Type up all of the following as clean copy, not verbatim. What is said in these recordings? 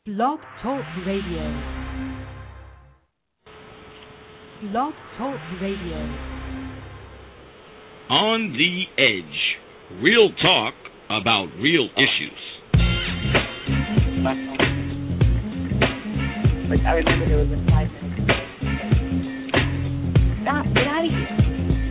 Blog Talk Radio. Blog Talk Radio. On the Edge. Real talk about real issues. Like, I remember there was a 5 minutes. Stop, get out of here.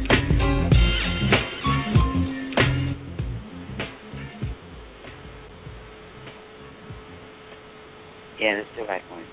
Yeah, that's the right one.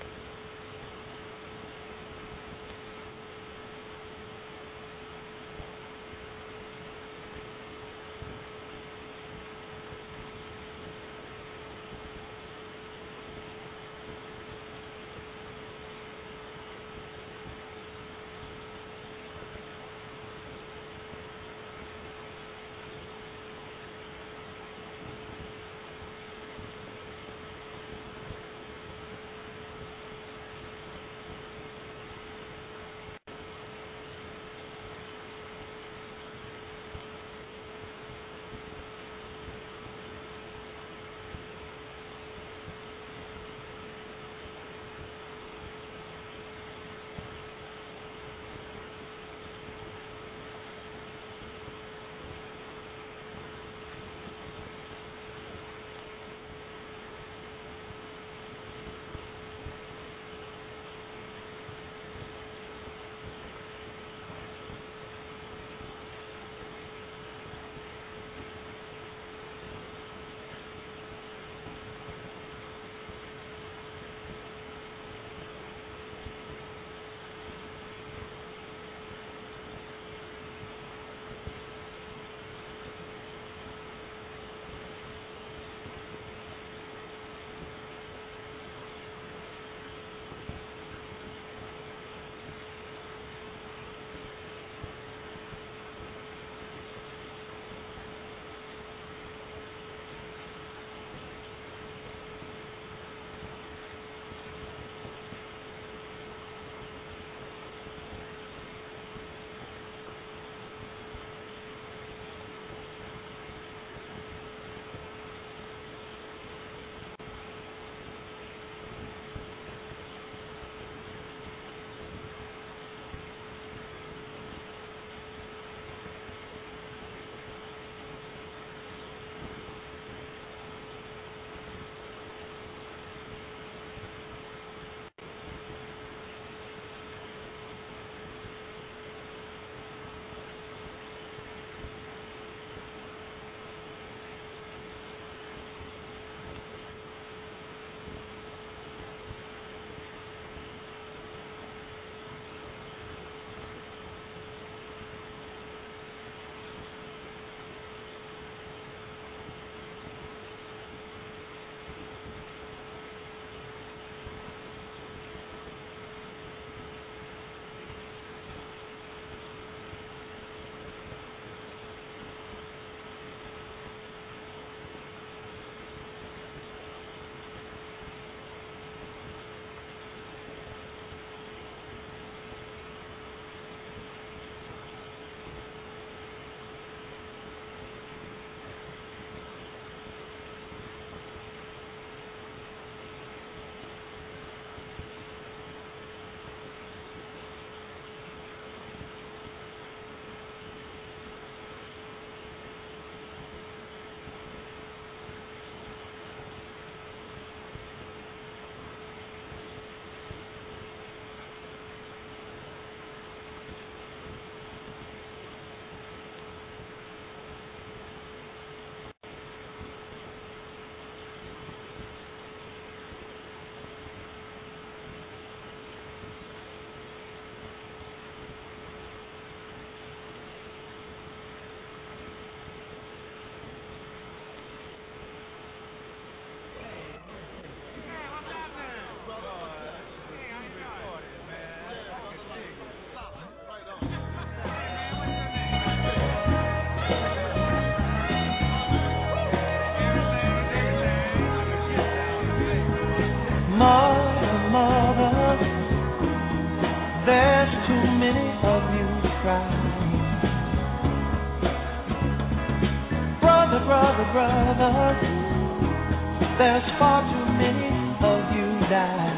Brother, there's far too many of you die.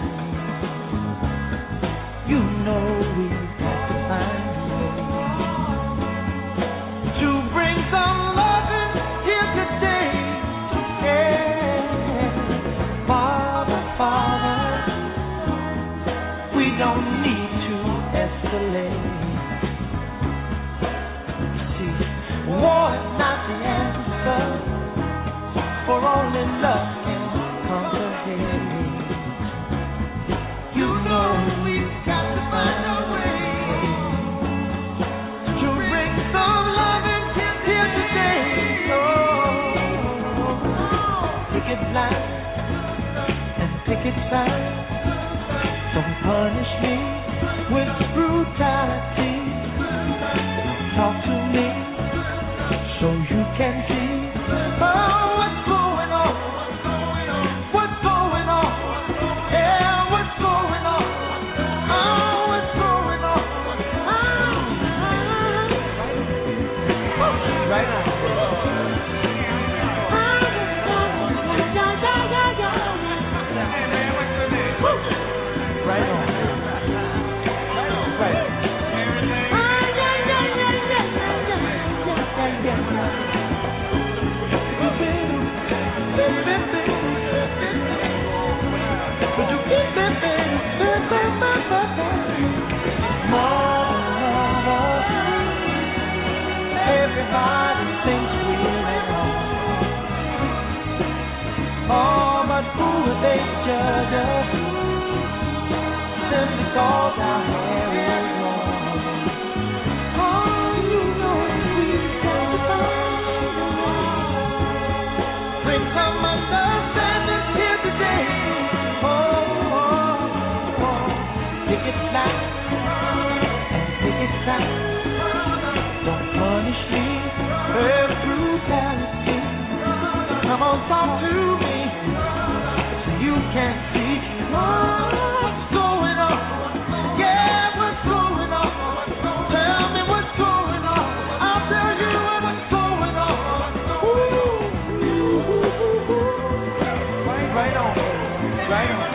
You know we've got to find a way to bring some loving here today. Yeah. Father, Father, we don't need to escalate. See, war is not the answer, for only love can conquer hate. You know we've got to find a way to bring some loving here today. Oh, pick it light and pick it fine. Don't punish me with brutality. Talk to me so you can see. Oh, what's going on? What's going on? Yeah, what's going on? Oh, what's going on? Right on. Right on. Right. Everybody thinks we're wrong. Oh, but who would they judge us? Simply cause our hair is long. Oh, you know we've got to find a way. Bring some understanding here today. Pick it light and pick it tight. Don't punish me with brutality. Come on, talk to me so you can see what's going on. Yeah, what's going on? Tell me what's going on. I'll tell you what's going on. Right on, right on.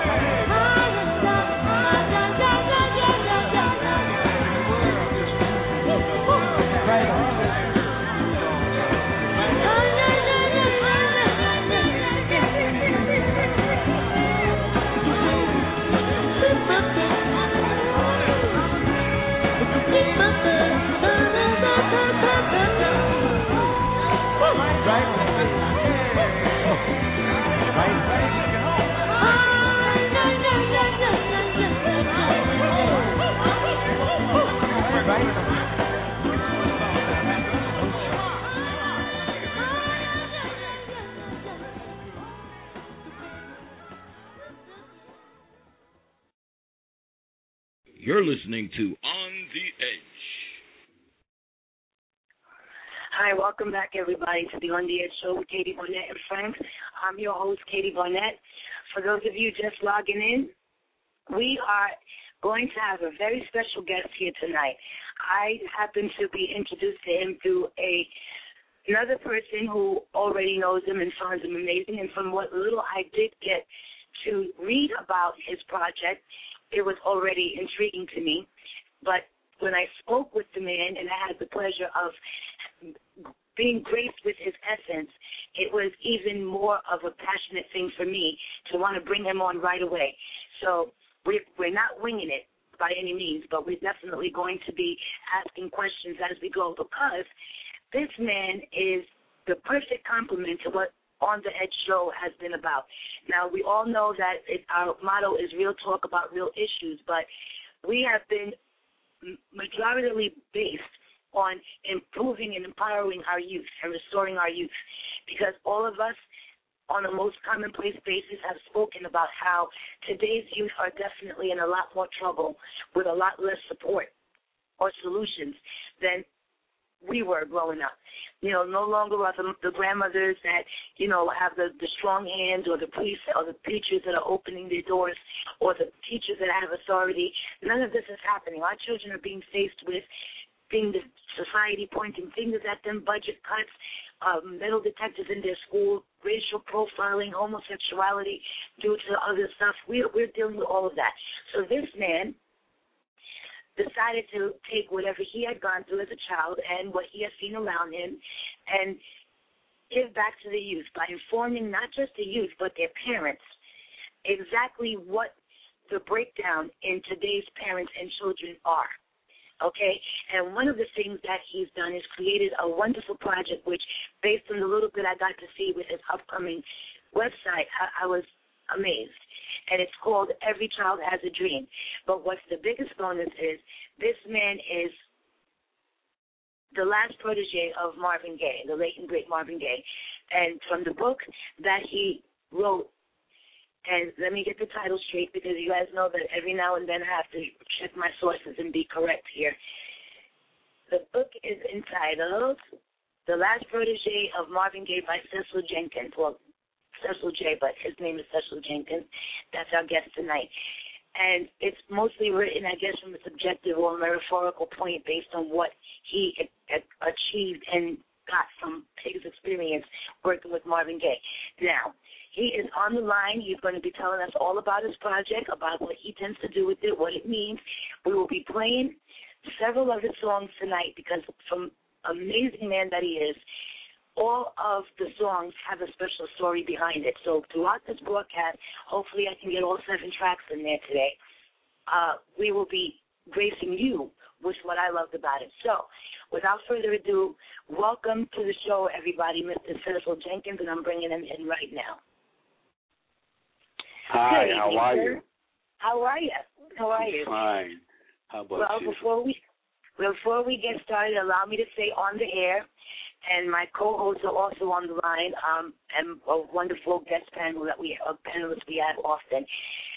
You're listening to On the Edge. Hi, welcome back, everybody, to the On the Edge show with Katie Barnett and friends. I'm your host, Katie Barnett. For those of you just logging in, we are going to have a very special guest here tonight. I happen to be introduced to him through another person who already knows him and finds him amazing. And from what little I did get to read about his project, it was already intriguing to me. But when I spoke with the man and I had the pleasure of being graced with his essence, it was even more of a passionate thing for me to want to bring him on right away. So we're not winging it by any means, but we're definitely going to be asking questions as we go, because this man is the perfect complement to what On the Edge show has been about. Now, we all know that our motto is real talk about real issues, but we have been majoritarily based on improving and empowering our youth and restoring our youth, because all of us on a most commonplace basis have spoken about how today's youth are definitely in a lot more trouble with a lot less support or solutions than we were growing up. You know, no longer are the grandmothers that, you know, have the strong hands, or the priests or the preachers that are opening their doors, or the teachers that have authority. None of this is happening. Our children are being faced with the society pointing fingers at them, budget cuts, metal detectors in their school, racial profiling, homosexuality due to other stuff. We're dealing with all of that. So this man decided to take whatever he had gone through as a child and what he had seen around him and give back to the youth by informing not just the youth but their parents exactly what the breakdown in today's parents and children are. Okay? And one of the things that he's done is created a wonderful project which, based on the little bit I got to see with his upcoming website, I was amazed. And it's called Every Child Has a Dream. But what's the biggest bonus is this man is the last protege of Marvin Gaye, the late and great Marvin Gaye. And from the book that he wrote, and let me get the title straight because you guys know that every now and then I have to check my sources and be correct here. The book is entitled The Last Protege of Marvin Gaye by Cecil Jenkins. Well, Cecil J, but his name is Cecil Jenkins. That's our guest tonight. And it's mostly written, I guess, from a subjective or metaphorical point based on what he achieved and got from his experience working with Marvin Gaye. Now, he is on the line. He's going to be telling us all about his project, about what he tends to do with it, what it means. We will be playing several of his songs tonight because from amazing man that he is, all of the songs have a special story behind it. So throughout this broadcast, hopefully I can get all 7 tracks in there today. We will be gracing you with what I loved about it. So without further ado, welcome to the show, everybody, Mr. Cecil Jenkins, and I'm bringing him in right now. Hi, how are you? How are you? How are you? Fine. How about you? Before we get started, allow me to say on the air, and my co-hosts are also on the line, and a wonderful guest panelists we have often.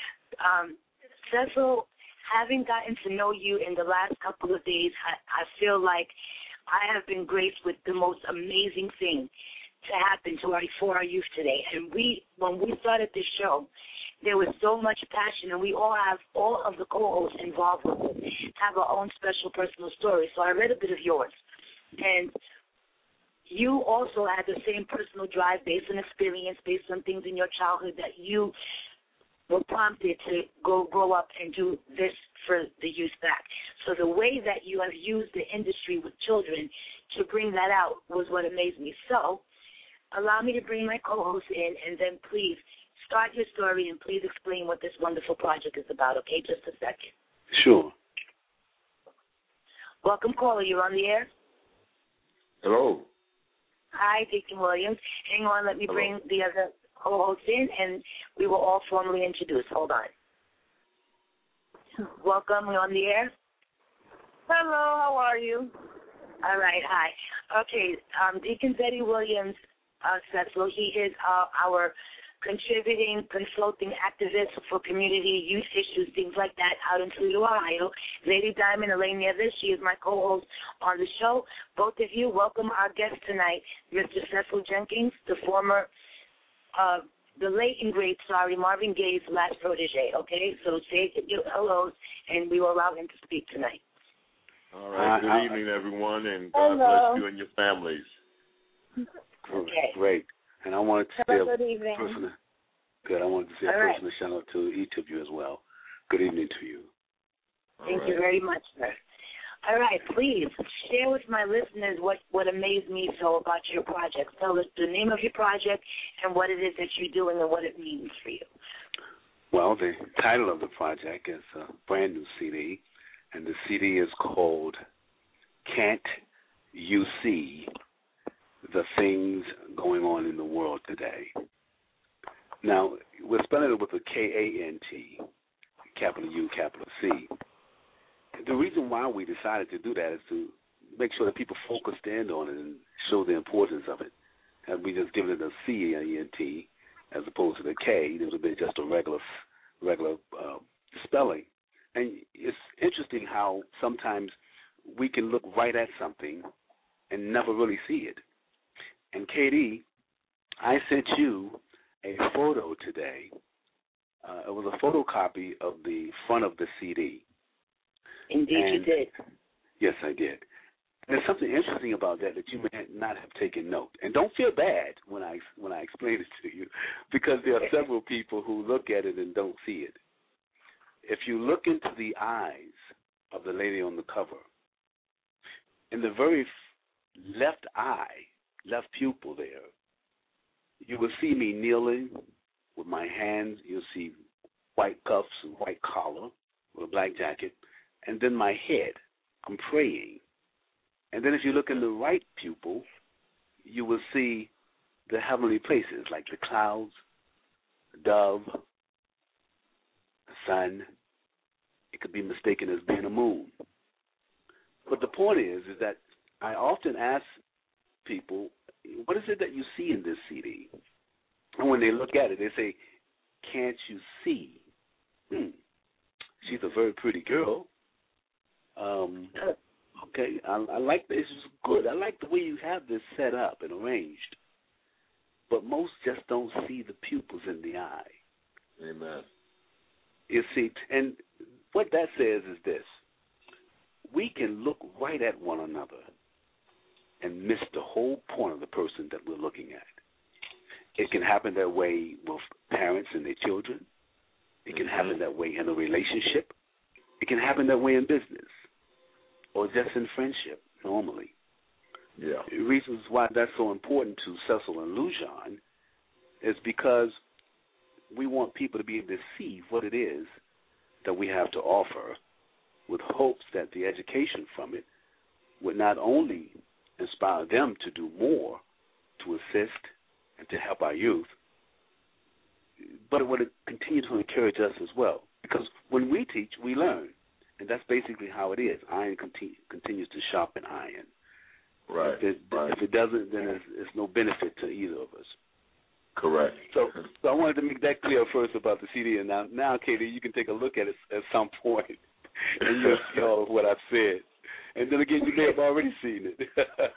Cecil, having gotten to know you in the last couple of days, I feel like I have been graced with the most amazing thing to happen for our youth today. And when we started this show, there was so much passion, and we all of the co-hosts involved with it have our own special personal story. So I read a bit of yours. And you also had the same personal drive based on experience, based on things in your childhood that you were prompted to go grow up and do this for the youth back. So the way that you have used the industry with children to bring that out was what amazed me. So allow me to bring my co-host in, and then please start your story and please explain what this wonderful project is about, okay? Just a second. Sure. Welcome, caller. You're on the air. Hello. Hi, Deacon Williams. Hang on. Let me Hello. bring the other co-hosts in, and we will all formally introduce. Hold on. Welcome. You're on the air. Hello, how are you? All right, hi. Okay, Deacon Betty Williams, Cecil, he is our contributing, consulting activist for community youth issues, things like that, out in Toledo, Ohio. Lady Diamond, Elaine Nevis, she is my co-host on the show. Both of you, welcome our guest tonight, Mr. Cecil Jenkins, the late and great, Marvin Gaye's last protege, okay? So say your hellos, and we will allow him to speak tonight. All right. Good evening, everyone, and God bless you and your families. Okay. Great. And I wanted to say Good evening. I wanted to say a personal shout out to each of you as well. Good evening to you. Thank you very much, sir. All right, please share with my listeners what amazed me so about your project. Tell us the name of your project and what it is that you're doing and what it means for you. Well, the title of the project is a brand new CD, and the CD is called Can't You See the Things Going On in the World Today. Now, we're spelling it with a K-A-N-T, capital U, capital C. The reason why we decided to do that is to make sure that people focused in on it and show the importance of it. And we just given it a C-A-N-T as opposed to the K, it would have been just a regular spelling. And it's interesting how sometimes we can look right at something and never really see it. And Katie, I sent you a photo today. It was a photocopy of the front of the CD. Indeed, you did. Yes, I did. there's something interesting about that you may not have taken note. And don't feel bad when I explain it to you, because there are several people who look at it and don't see it. If you look into the eyes of the lady on the cover, in the very left eye, left pupil there, you will see me kneeling with my hands. You'll see white cuffs and white collar with a black jacket, and then my head. I'm praying. And then if you look in the right pupil, you will see the heavenly places like the clouds, the dove, the sun. It could be mistaken as being a moon. But the point is that I often ask people, what is it that you see in this CD? And when they look at it, they say, can't you see? She's a very pretty girl. Okay, I like this. It's good. I like the way you have this set up and arranged. But most just don't see the pupils in the eye. Amen. You see, and what that says is this. We can look right at one another and miss the whole point of the person that we're looking at. It can happen that way with parents and their children. It can happen that way in a relationship. It can happen that way in business or just in friendship normally. Yeah. The reasons why that's so important to Cecil and Lujan is because we want people to be able to see what it is that we have to offer, with hopes that the education from it would not only inspire them to do more to assist and to help our youth, but it would continue to encourage us as well. Because when we teach, we learn. And that's basically how it is. Iron continues to sharpen iron. Right. If it doesn't, then it's no benefit to either of us. Correct. So I wanted to make that clear first about the CD. And now, Katie, you can take a look at it at some point, and you'll see all of what I've said. And then again, you may have already seen it.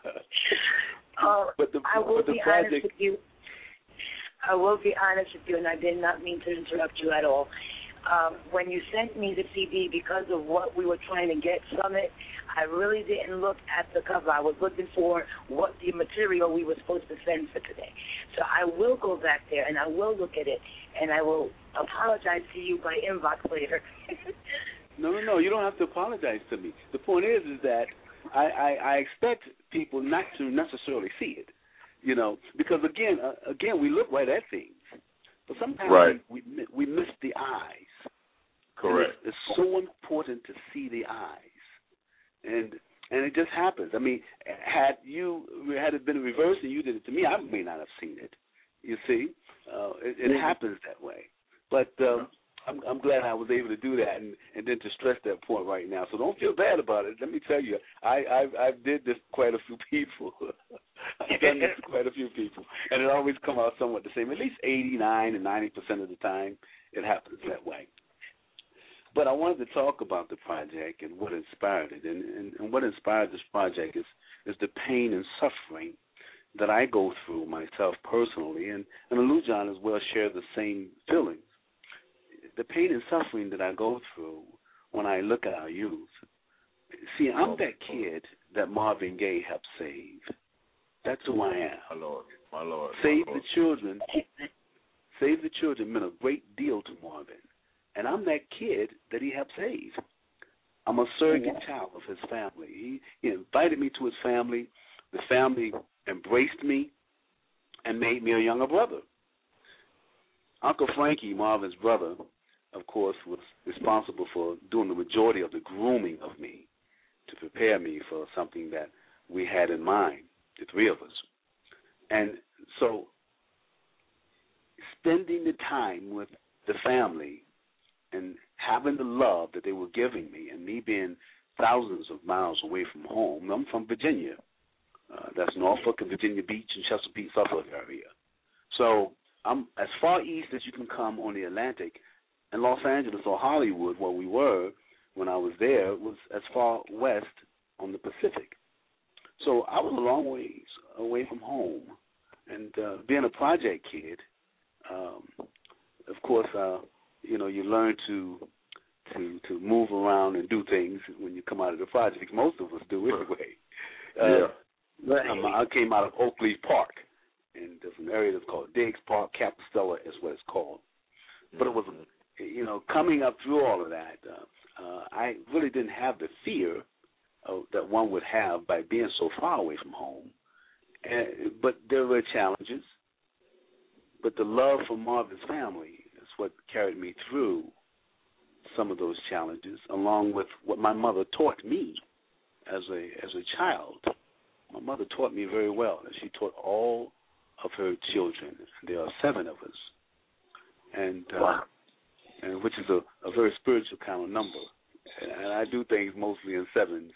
I will be honest with you. I will be honest with you, and I did not mean to interrupt you at all. When you sent me the CD, because of what we were trying to get from it, I really didn't look at the cover. I was looking for what the material we were supposed to send for today. So I will go back there, and I will look at it, and I will apologize to you by inbox later. No, you don't have to apologize to me. The point is that I expect people not to necessarily see it, because again, we look right at things, but sometimes we miss the eyes. Correct. It's so important to see the eyes, and it just happens. I mean, had it been reversed and you did it to me, I may not have seen it. You see, it happens that way, but. I'm glad I was able to do that and then to stress that point right now. So don't feel bad about it. Let me tell you, I did this to quite a few people. I've done this to quite a few people, and it always comes out somewhat the same. At least 89 and 90% of the time, it happens that way. But I wanted to talk about the project and what inspired it. And what inspired this project is the pain and suffering that I go through myself personally, and Lujan as well share the same feelings. The pain and suffering that I go through when I look at our youth. See, I'm that kid that Marvin Gaye helped save. That's who I am. My Lord. Save the children. Save the children meant a great deal to Marvin. And I'm that kid that he helped save. I'm a surrogate child of his family. He invited me to his family. The family embraced me and made me a younger brother. Uncle Frankie, Marvin's brother, of course, was responsible for doing the majority of the grooming of me to prepare me for something that we had in mind, the three of us. And so spending the time with the family and having the love that they were giving me, and me being thousands of miles away from home. I'm from Virginia. That's Norfolk and Virginia Beach and Chesapeake, Suffolk area. So I'm as far east as you can come on the Atlantic. And Los Angeles or Hollywood, where we were when I was there, was as far west on the Pacific. So I was a long ways away from home. And being a project kid, of course, you learn to move around and do things when you come out of the projects. Most of us do anyway. I came out of Oakleaf Park, and there's an area that's called Diggs Park. Capistella is what it's called. But it was, coming up through all of that, I really didn't have the fear that one would have by being so far away from home. But there were challenges. But the love for Marvin's family is what carried me through some of those challenges, along with what my mother taught me as a child. My mother taught me very well, and she taught all of her children. There are 7 of us, and which is a very spiritual kind of number. And I do things mostly in 7s.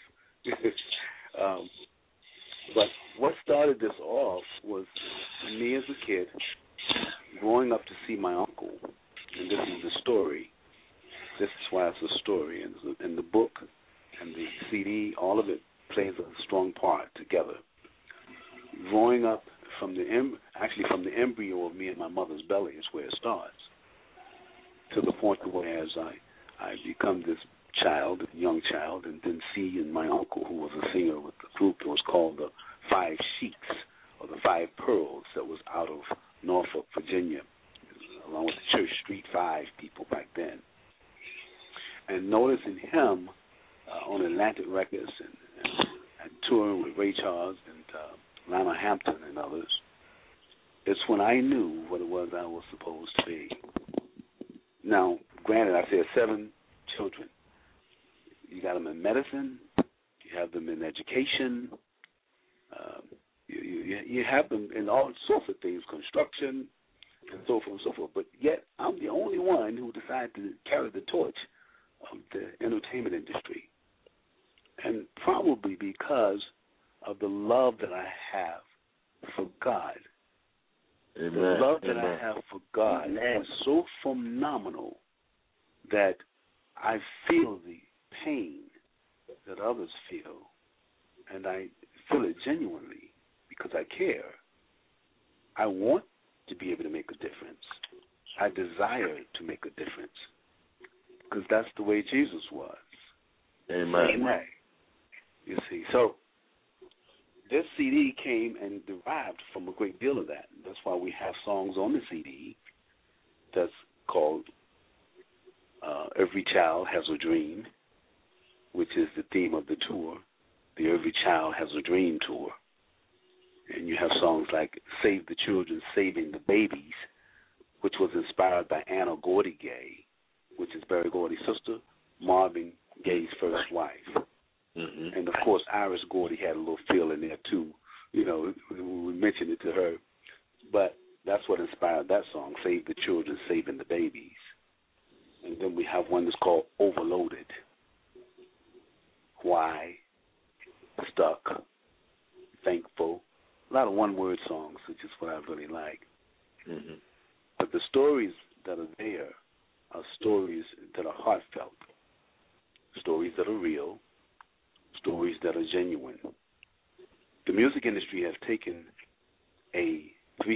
But what started this off was me as a kid growing up to see my uncle, and this is the story. This is why it's a story, and the book and the CD, all of it plays a strong part together. Growing up from the embryo of me and my mother's belly is where it starts, to the point where as I become this child, young child, and then see in my uncle, who was a singer with the group that was called the Five Sheiks, or the Five Pearls, that was out of Norfolk, Virginia, along with the Church Street 5 people back then. And noticing him on Atlantic Records and touring with Ray Charles and Lionel Hampton and others, it's when I knew what it was I was supposed to be. Now, granted, I said 7 children. You got them in medicine, you have them in education, you have them in all sorts of things, construction, and so forth and so forth. But yet, I'm the only one who decided to carry the torch of the entertainment industry. And probably because of the love that I have for God. Amen. The love that I have for God is so phenomenal that I feel the pain that others feel, and I feel it genuinely because I care. I want to be able to make a difference. I desire to make a difference because that's the way Jesus was. Amen. Amen. You see, so this CD came and derived from a great deal of that. That's why we have songs on the CD that's called Every Child Has a Dream, which is the theme of the tour, the Every Child Has a Dream tour. And you have songs like Save the Children, Saving the Babies, which was inspired by Anna Gordy Gay, which is Berry Gordy's sister, Marvin Gaye's first wife. Mm-hmm. And, of course, Iris Gordy had a little feel in there, too. You know, we mentioned it to her. But that's what inspired that song, Save the Children, Saving the Babies. And then we have one that's called Overloaded. Why? Stuck. Thankful. A lot of one-word songs, which is what I really like. Mm-hmm. But the stories that are there are stories that are heartfelt, stories that are real, stories that are genuine. The music industry has taken a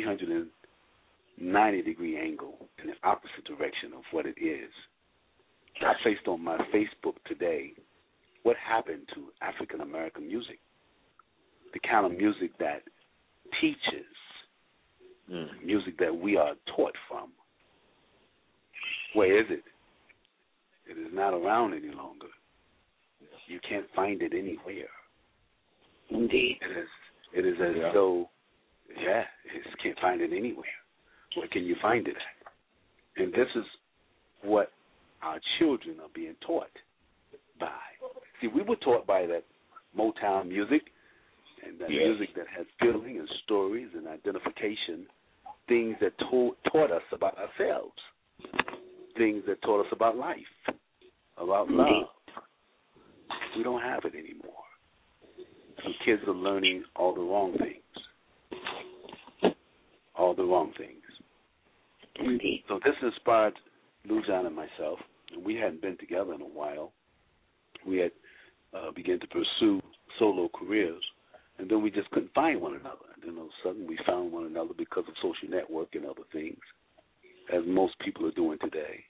390-degree angle in the opposite direction of what it is. I placed on my Facebook today what happened to African-American music, the kind of music that teaches, music that we are taught from. Where is it? It is not around any longer. You can't find it anywhere. Indeed. It is as though, you just can't find it anywhere. Where can you find it at? And this is what our children are being taught by. See, we were taught by that Motown music and that music that has feeling and stories and identification, things that taught us about ourselves, things that taught us about life, about love. We don't have it anymore. Some kids are learning all the wrong things. All the wrong things. Indeed. So this inspired Lou John and myself, and we hadn't been together in a while. We had begun to pursue solo careers, and then we just couldn't find one another. And then all of a sudden we found one another because of social network and other things, as most people are doing today.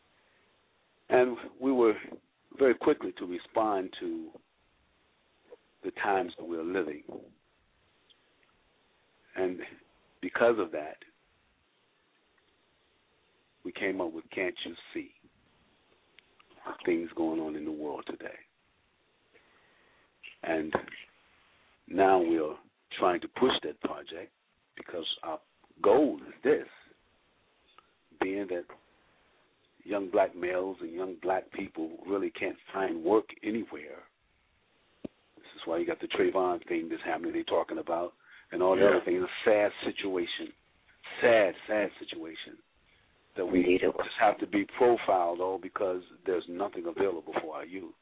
And we were very quickly to respond to the times that we're living. And because of that, we came up with Can't You See? The things going on in the world today. And now we're trying to push that project because our goal is this, being that young black males and young black people really can't find work anywhere. This is why you got the Trayvon thing that's happening they're talking about and all the other things. A sad situation, sad situation that we just have to be profiled all because there's nothing available for our youth.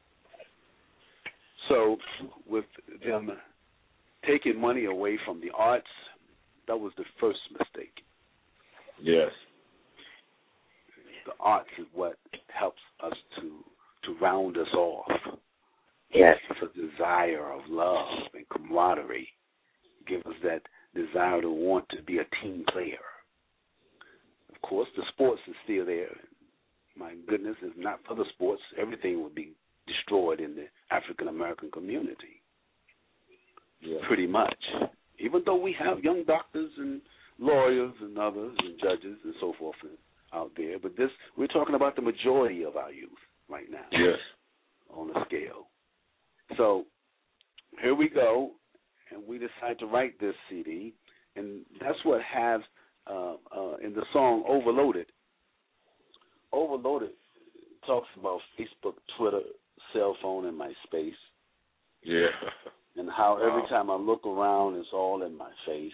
So with them taking money away from the arts, that was the first mistake. Yes. The arts is what helps us to round us off. Yes. It's a desire of love and camaraderie. Give us that desire to want to be a team player. Of course, the sports is still there. My goodness, if not for the sports, everything would be destroyed in the African-American community. Yeah. Pretty much. Even though we have young doctors and lawyers and others and judges and so forth out there, but we're talking about the majority of our youth right now. Yes. On the scale. So here we go, and we decide to write this CD, and that's what has in the song Overloaded. Overloaded talks about Facebook, Twitter, cell phone, and MySpace. Yeah. And how every time I look around, it's all in my face.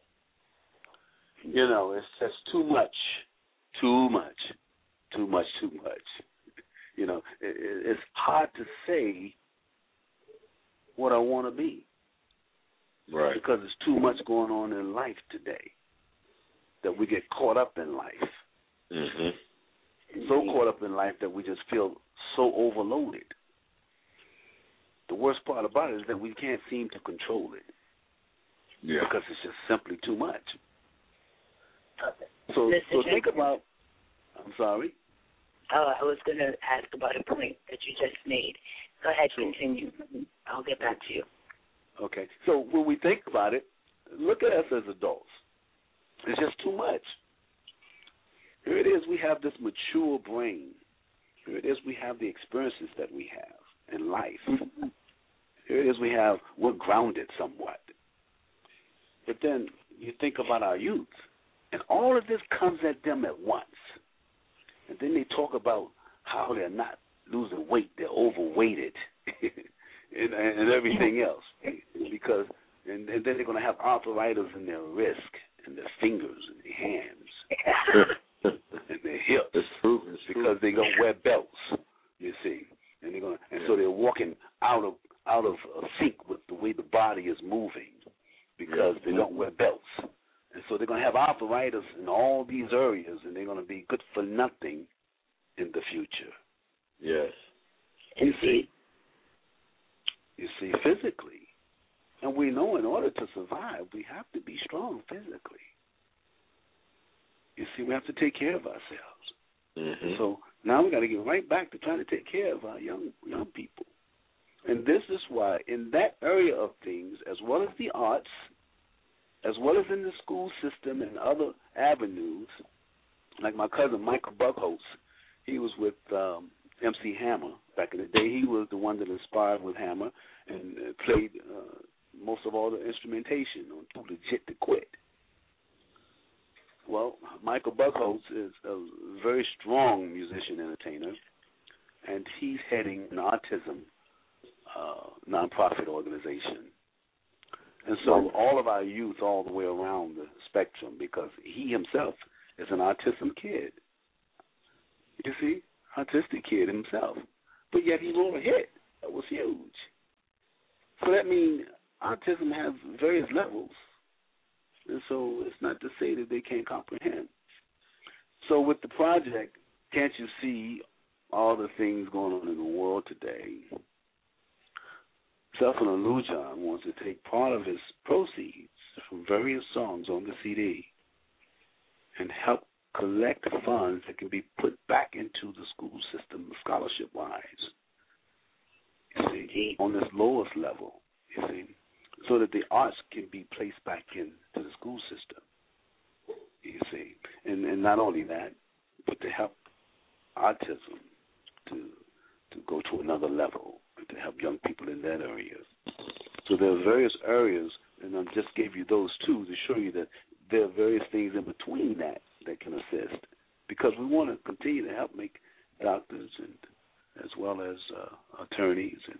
You know, it's just too much. You know, it's hard to say what I want to be. Right. Because there's too much going on in life today that we get caught up in life. Mm-hmm. So caught up in life that we just feel so overloaded. The worst part about it is that we can't seem to control it. Yeah. Because it's just simply too much. So Mr. think about, I'm sorry? Oh, I was going to ask about a point that you just made. Go ahead, Sure. continue. I'll get back to you. Okay. So when we think about it, look at us as adults. It's just too much. Here it is, we have this mature brain. Here it is, we have the experiences that we have in life. Mm-hmm. Here it is, we're grounded somewhat. But then you think about our youth, and all of this comes at them at once. And then they talk about how they're not losing weight, they're overweighted, and everything else. Because and then they're going to have arthritis in their wrist and their fingers and their hands and their hips. It's true. Because they're going to wear belts, you see. And so they're walking out of sync with the way the body is moving because they don't wear belts. And so they're going to have arthritis in all these areas, and they're going to be good for nothing in the future. Yes. You see, physically. And we know in order to survive, we have to be strong physically. You see, we have to take care of ourselves. Mm-hmm. So now we got to get right back to trying to take care of our young people. And this is why in that area of things, as well as the arts, as well as in the school system and other avenues, like my cousin Michael Buckholz, he was with MC Hammer back in the day. He was the one that inspired with Hammer and played most of all the instrumentation on Too Legit to Quit. Well, Michael Buckholz is a very strong musician entertainer, and he's heading an autism nonprofit organization. And so all of our youth all the way around the spectrum, because he himself is an autism kid. You see, autistic kid himself. But yet he wrote a hit that was huge. So that means autism has various levels. And so it's not to say that they can't comprehend. So with the project, Can't You See all the things going on in the world today, Selfin Alujan wants to take part of his proceeds from various songs on the CD and help collect funds that can be put back into the school system scholarship-wise. You see, on this lowest level, you see, so that the arts can be placed back into the school system, you see. And not only that, but to help autism to go to another level, to help young people in that area. So there are various areas, and I just gave you those two to show you that there are various things in between that can assist, because we want to continue to help make doctors and as well as attorneys and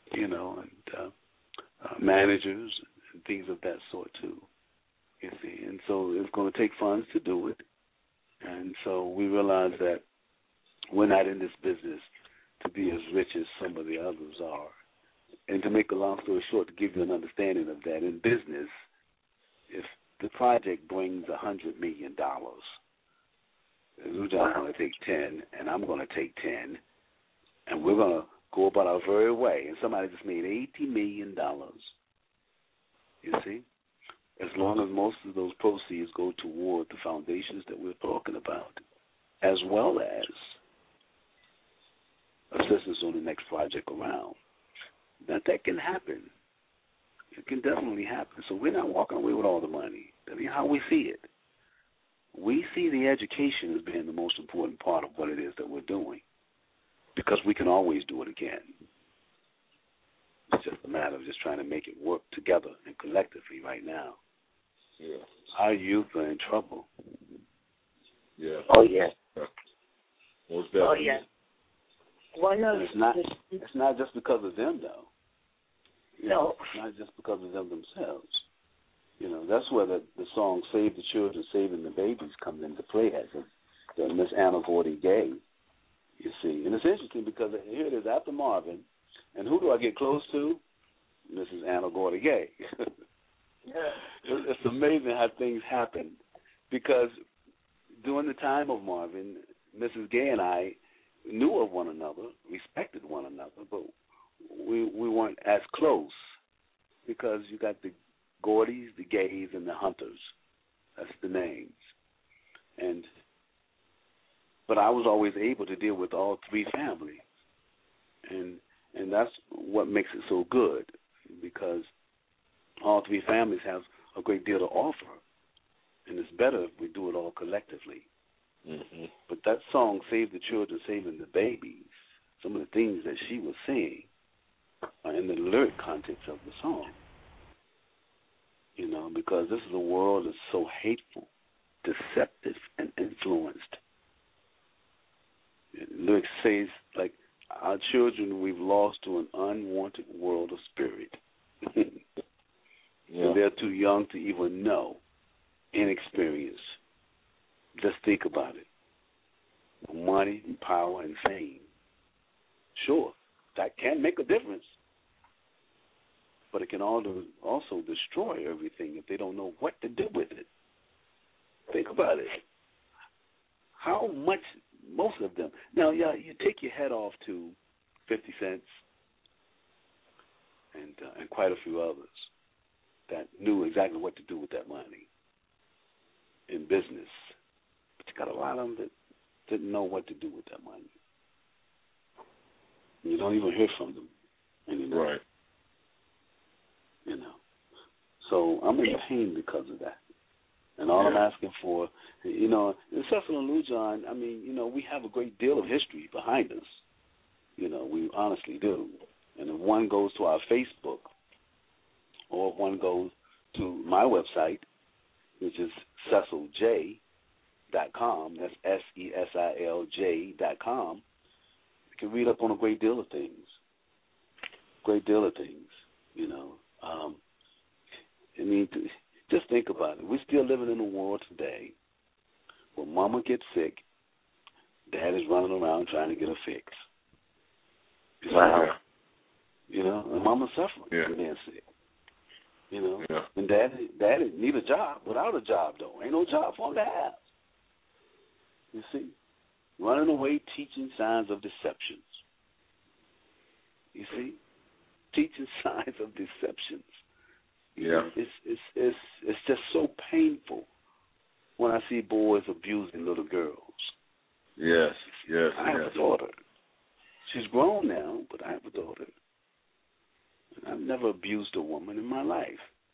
managers and things of that sort too. You see, and so it's going to take funds to do it, and so we realize that we're not in this business to be as rich as some of the others are. And to make a long story short, to give you an understanding of that, in business, if the project brings $100 million, Lujan's going to take 10, and I'm going to take 10, and we're going to go about our very way. And somebody just made $80 million. You see? As long as most of those proceeds go toward the foundations that we're talking about, as well as assistance on the next project around. That can happen. It can definitely happen. So we're not walking away with all the money. I mean, how we see it. We see the education as being the most important part of what it is that we're doing, because we can always do it again. It's just a matter of just trying to make it work together and collectively right now. Yeah. Our youth are in trouble. Yeah. Oh, yeah. Most definitely. Oh, yeah. Well, no, it's not just because of them, though. No. It's not just because of them themselves. That's where the song Save the Children, Saving the Babies comes into play as Miss Anna Gordy Gay, you see. And it's interesting because here it is after Marvin, and who do I get close to? Mrs. Anna Gordy Gay. It's amazing how things happen, because during the time of Marvin, Mrs. Gay and I knew of one another, respected one another, but we weren't as close, because you got the Gordys, the Gays, and the Hunters. That's the names. But I was always able to deal with all three families, and that's what makes it so good, because all three families have a great deal to offer, and it's better if we do it all collectively. Mm-hmm. But that song, Save the Children, Saving the Babies, some of the things that she was saying are in the lyric context of the song. Because this is a world that's so hateful, deceptive, and influenced. The lyric says, like, our children we've lost to an unwanted world of spirit. Yeah. They're too young to even know, inexperienced. Just think about it. Money, power, and fame. Sure, that can make a difference. But it can also destroy everything if they don't know what to do with it. Think about it. How much, most of them. Now, you take your head off to 50 Cent and quite a few others that knew exactly what to do with that money in business. But you got a lot of them that didn't know what to do with that money. You don't even hear from them anymore. Right. So I'm in pain because of that. And all I'm asking for, in Cecil and Lujan, I mean, we have a great deal of history behind us. We honestly do. And if one goes to our Facebook, or if one goes to my website, which is CecilJ.com, that's SESILJ.com, you can read up on a great deal of things. Just think about it. We're still living in a world today where mama gets sick, dad is running around trying to get a fix. Wow. And mama's suffering from being sick. And daddy need a job without a job, though. Ain't no job for him to have. You see? Running away, teaching signs of deceptions. You see? Teaching signs of deceptions. Yeah. It's just so painful when I see boys abusing little girls. Yes. I have a daughter. She's grown now, but I have a daughter. I've never abused a woman in my life.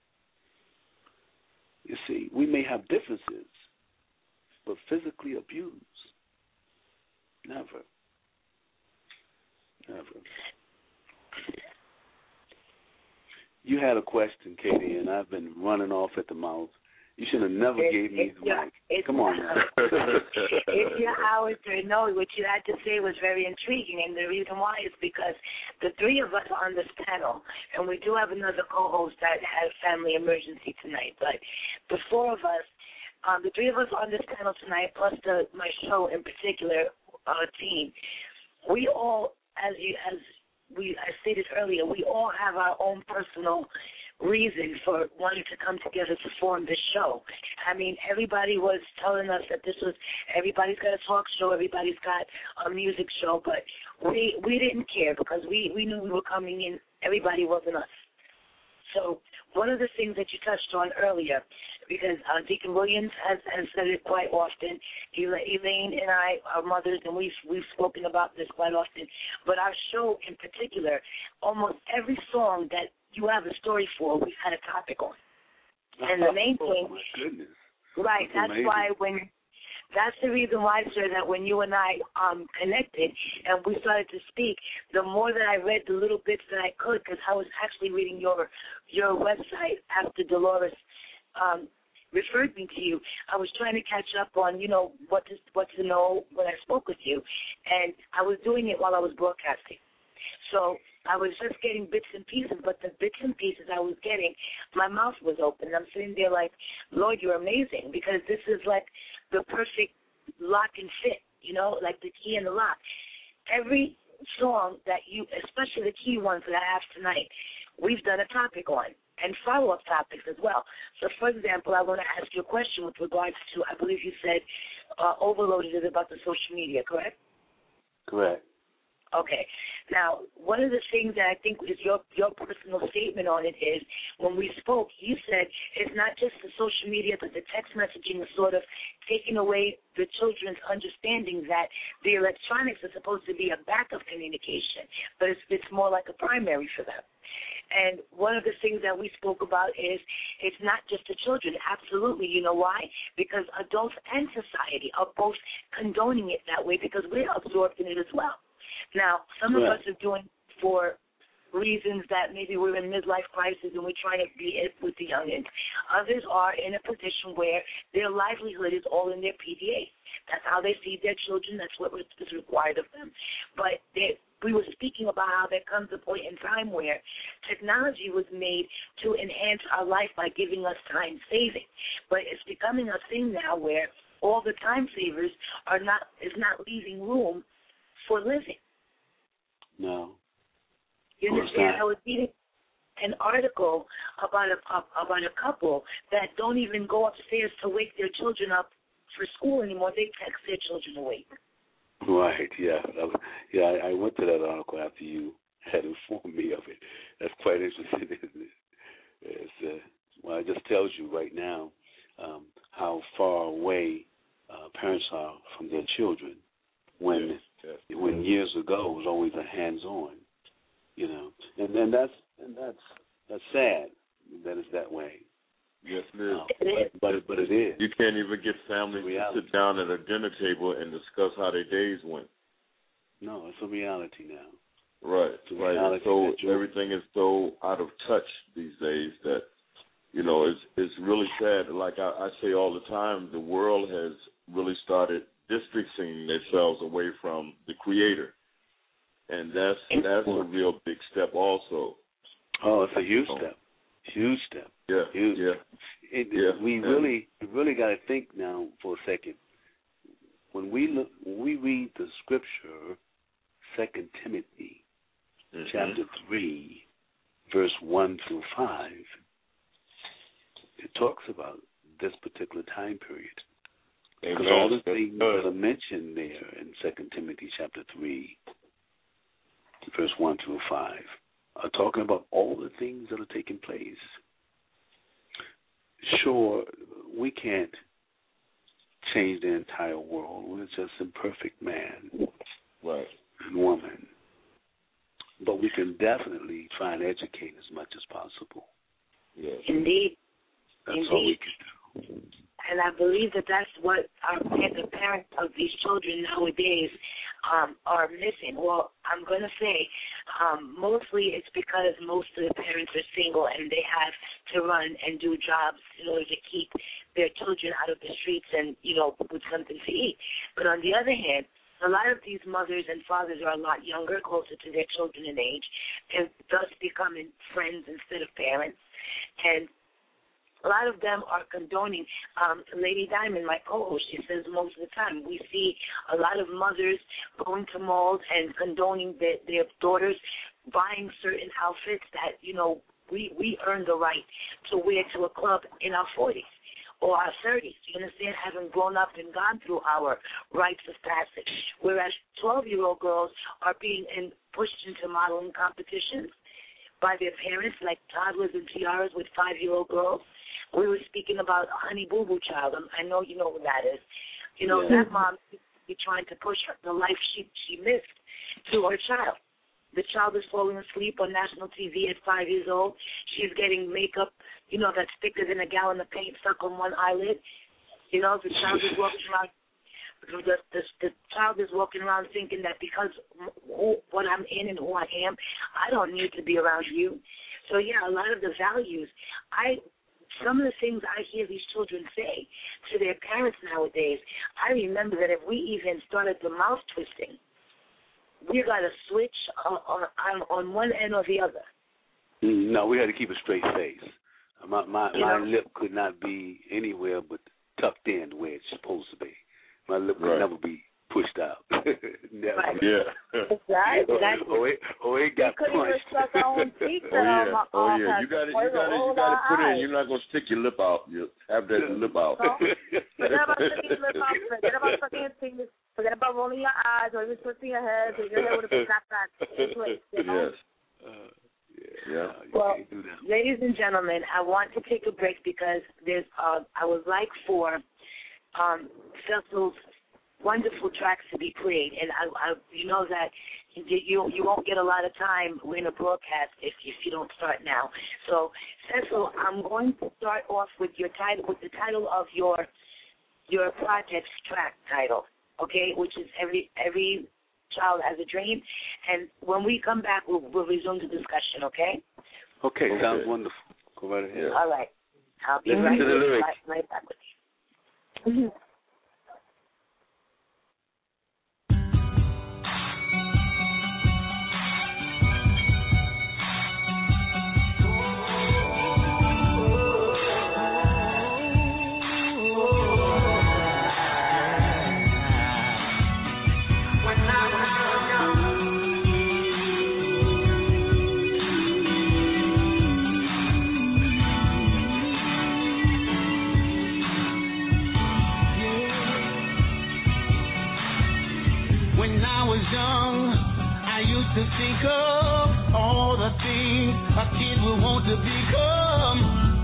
You see, we may have differences, but physically abuse, never. Never. You had a question, Katie, and I've been running off at the mouth. You should have never gave me the mic. Come on now. It's your hour to know. What you had to say was very intriguing, and the reason why is because the three of us are on this panel, and we do have another co-host that has family emergency tonight, but the four of us, the three of us on this panel tonight, plus my show in particular, team, we all, as I stated earlier, we all have our own personal reason for wanting to come together to form this show. I mean, everybody was telling us that everybody's got a talk show, everybody's got a music show, but we didn't care because we knew we were coming in, everybody wasn't us. So one of the things that you touched on earlier, because Deacon Williams has said it quite often, Elaine and I are mothers, and we've spoken about this quite often, but our show in particular, almost every song that you have a story for, we've had a topic on. And the main thing, my goodness. Right, that's the reason why, sir, that when you and I connected and we started to speak, the more that I read the little bits that I could, because I was actually reading your website after Dolores referred me to you, I was trying to catch up on, what to know when I spoke with you. And I was doing it while I was broadcasting. So I was just getting bits and pieces, but the bits and pieces I was getting, my mouth was open. I'm sitting there like, Lord, you're amazing, because this is like the perfect lock and fit, like the key and the lock. Every song that especially the key ones that I have tonight, we've done a topic on, and follow-up topics as well. So, for example, I want to ask you a question with regards to, I believe you said Overloaded is about the social media, correct? Correct. Okay. Now, one of the things that I think is your personal statement on it is, when we spoke, you said it's not just the social media, but the text messaging is sort of taking away the children's understanding that the electronics are supposed to be a backup communication, but it's more like a primary for them. And one of the things that we spoke about is it's not just the children. Absolutely. You know why? Because adults and society are both condoning it that way because we're absorbed in it as well. Now, some of us are doing for reasons that maybe we're in midlife crisis and we're trying to be it with the youngins. Others are in a position where their livelihood is all in their PDA. That's how they feed their children. That's what is required of them. But we were speaking about how there comes a point in time where technology was made to enhance our life by giving us time saving. But it's becoming a thing now where all the time savers is not leaving room for living. No. You understand? I was reading an article about a couple that don't even go upstairs to wake their children up for school anymore. They text their children awake. Right, yeah. I went to that article after you had informed me of it. That's quite interesting, isn't it? It just tells you right now how far away parents are from their children when years ago it was always a hands-on, and that's sad that it's that way. Yes, it is. But it is. You can't even get families to sit down at a dinner table and discuss how their days went. No, it's a reality now. Right, right. So everything is so out of touch these days that, it's really sad. Like I say all the time, the world has really started distancing themselves away from the Creator, and that's a real big step also. Oh, it's a huge step. Huge step. Yeah. Huge. Yeah. We really got to think now for a second. When we read the scripture, 2 Timothy, chapter 3, verse 1 through 5, it talks about this particular time period. Because all the things that are mentioned there in 2 Timothy chapter 3, verse 1 through 5, are talking about all the things that are taking place. Sure, we can't change the entire world. We're just imperfect man and woman. But we can definitely try and educate as much as possible. Yes. Indeed. That's all we can do. And I believe that that's what the parents of these children nowadays are missing. Well, I'm going to say mostly it's because most of the parents are single and they have to run and do jobs in order to keep their children out of the streets and, with something to eat. But on the other hand, a lot of these mothers and fathers are a lot younger, closer to their children in age, and thus becoming friends instead of parents. And a lot of them are condoning. Lady Diamond, my co-host, she says most of the time we see a lot of mothers going to malls and condoning their daughters buying certain outfits that, we earn the right to wear to a club in our 40s or our 30s. You understand? Having grown up and gone through our rites of passage. Whereas 12-year-old girls are being pushed into modeling competitions by their parents, like toddlers and tiaras with 5-year-old girls. We were speaking about Honey Boo Boo Child. I know you know who that is. That mom is trying to push the life she missed to her child. The child is falling asleep on national TV at 5 years old. She's getting makeup, that's thicker than a gallon of paint stuck on one eyelid. The child is walking around. The child is walking around thinking that because what I'm in and who I am, I don't need to be around you. So, a lot of the values, some of the things I hear these children say to their parents nowadays, I remember that if we even started the mouth twisting, we got to switch on one end or the other. No, we had to keep a straight face. My lip could not be anywhere but tucked in where it's supposed to be. My lip could never be pushed out. Never. Right. Yeah. Exactly. It got punched. Oh yeah. You got to put it in. You're not gonna stick your lip out. You have that lip out. Forget about sticking your lip out. Forget about sucking your teeth. Forget about rolling your eyes or even twisting your head. So your head would have snapped back in place. Yes. Well, ladies and gentlemen, I want to take a break because I would like for Cecil's wonderful tracks to be played, and I you know that you won't get a lot of time in a broadcast if you don't start now. So, Cecil, I'm going to start off with the title of your project's track title, okay, which is Every Child Has a Dream, and when we come back, we'll resume the discussion, okay? Okay, sounds wonderful. Go right ahead. All right, I'll be right back with you. To think of all the things a kid will want to become.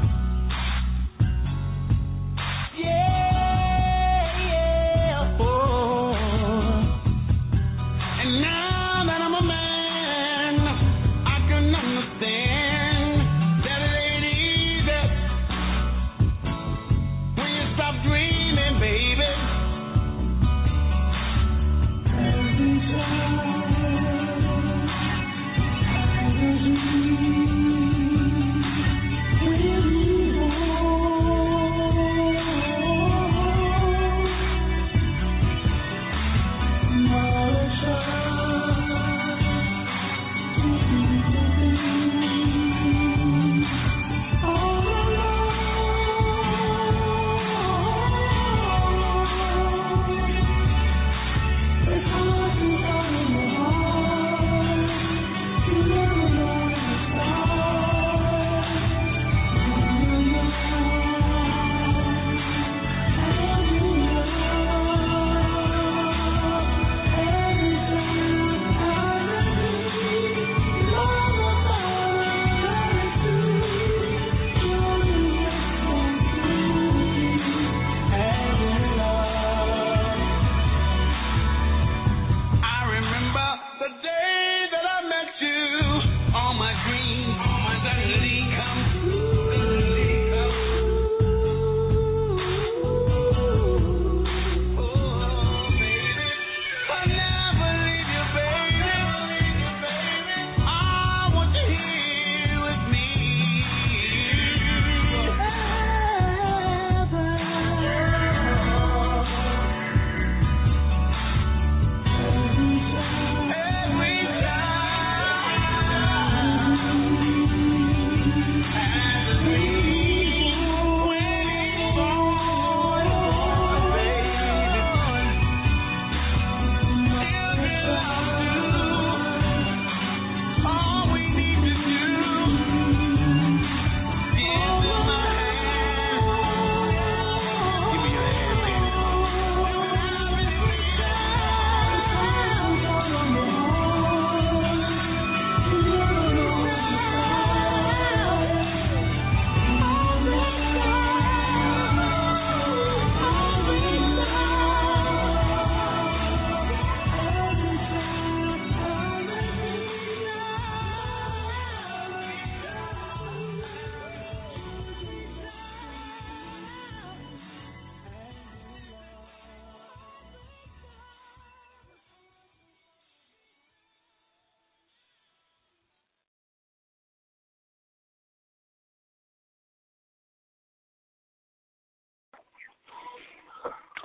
Yeah, oh. And now that I'm a man, I can understand that it ain't easy when you stop dreaming, baby. We'll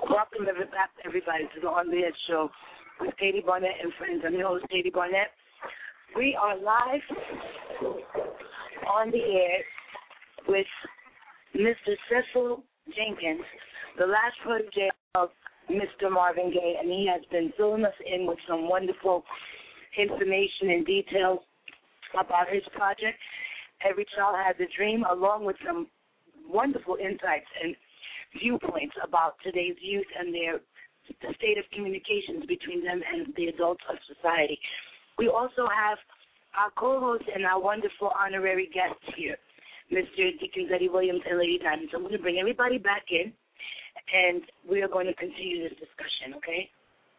Welcome back, everybody, to the On the Edge Show with Katie Barnett and friends. I'm your host, Katie Barnett. We are live on the air with Mr. Cecil Jenkins, the last protege of Mr. Marvin Gaye, and he has been filling us in with some wonderful information and details about his project, Every Child Has a Dream, along with some wonderful insights and viewpoints about today's youth and the state of communications between them and the adults of society. We also have our co-host and our wonderful honorary guests here, Mr. Deacon Eddie Williams and Lady Diamond. So I'm going to bring everybody back in, and we are going to continue this discussion, okay?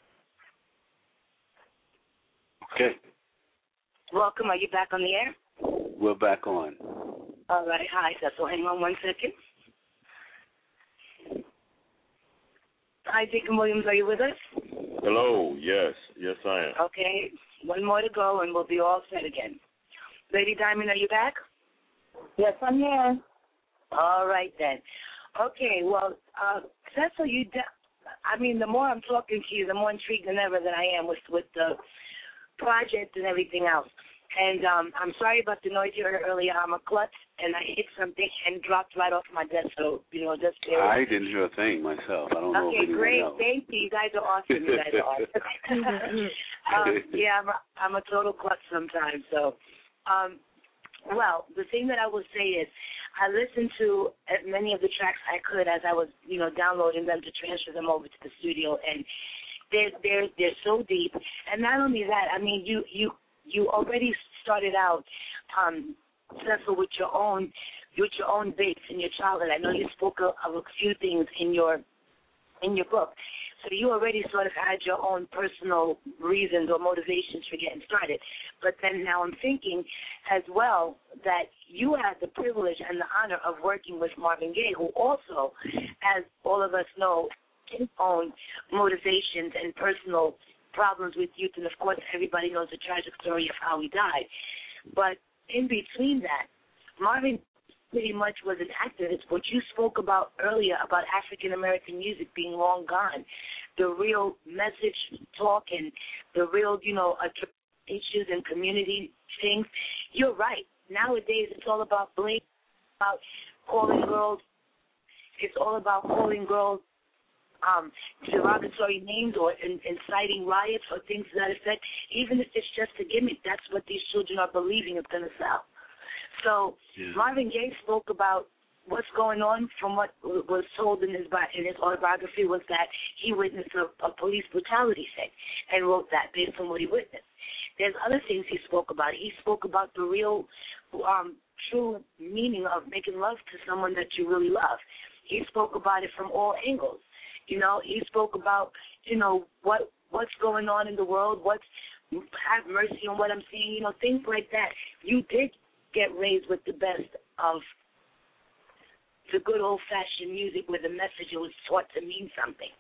Okay. Welcome. Are you back on the air? We're back on. All right. Hi, Cecil. Hang on 1 second. Hi, Deacon Williams. Are you with us? Hello. Yes. Yes, I am. Okay. One more to go, and we'll be all set again. Lady Diamond, are you back? Yes, I'm here. All right, then. Okay, well, Cecil, the more I'm talking to you, the more intrigued than ever that I am with the project and everything else. And I'm sorry about the noise you heard earlier. I'm a klutz, and I hit something and dropped right off my desk. So, just bear with me. I didn't hear a thing myself. I don't know if anyone great. else. Thank you. You guys are awesome. Yeah, I'm a total klutz sometimes. So, well, the thing that I will say is I listened to as many of the tracks I could as I was, downloading them to transfer them over to the studio, and they're so deep. And not only that, you already started out, Cecil, with your own base in your childhood. I know you spoke of a few things in your book. So you already sort of had your own personal reasons or motivations for getting started. But then now I'm thinking as well that you had the privilege and the honor of working with Marvin Gaye, who also, as all of us know, his own motivations and personal problems with youth. And, of course, everybody knows the tragic story of how he died. But in between that, Marvin pretty much was an activist. What you spoke about earlier about African-American music being long gone, the real message talk and the real, issues and community things, you're right. Nowadays it's all about bling, about calling girls. It's all about calling girls derogatory names or inciting riots or things to that effect. Even if it's just a gimmick, that's what these children are believing is going to sell. So Marvin Gaye spoke about what's going on. From what was told in his autobiography was that he witnessed a police brutality thing and wrote that based on what he witnessed. There's other things he spoke about. He spoke about the real, true meaning of making love to someone that you really love. He spoke about it from all angles. He spoke about, what's going on in the world, have mercy on what I'm seeing, things like that. You did get raised with the best of the good old-fashioned music where the message was taught to mean something,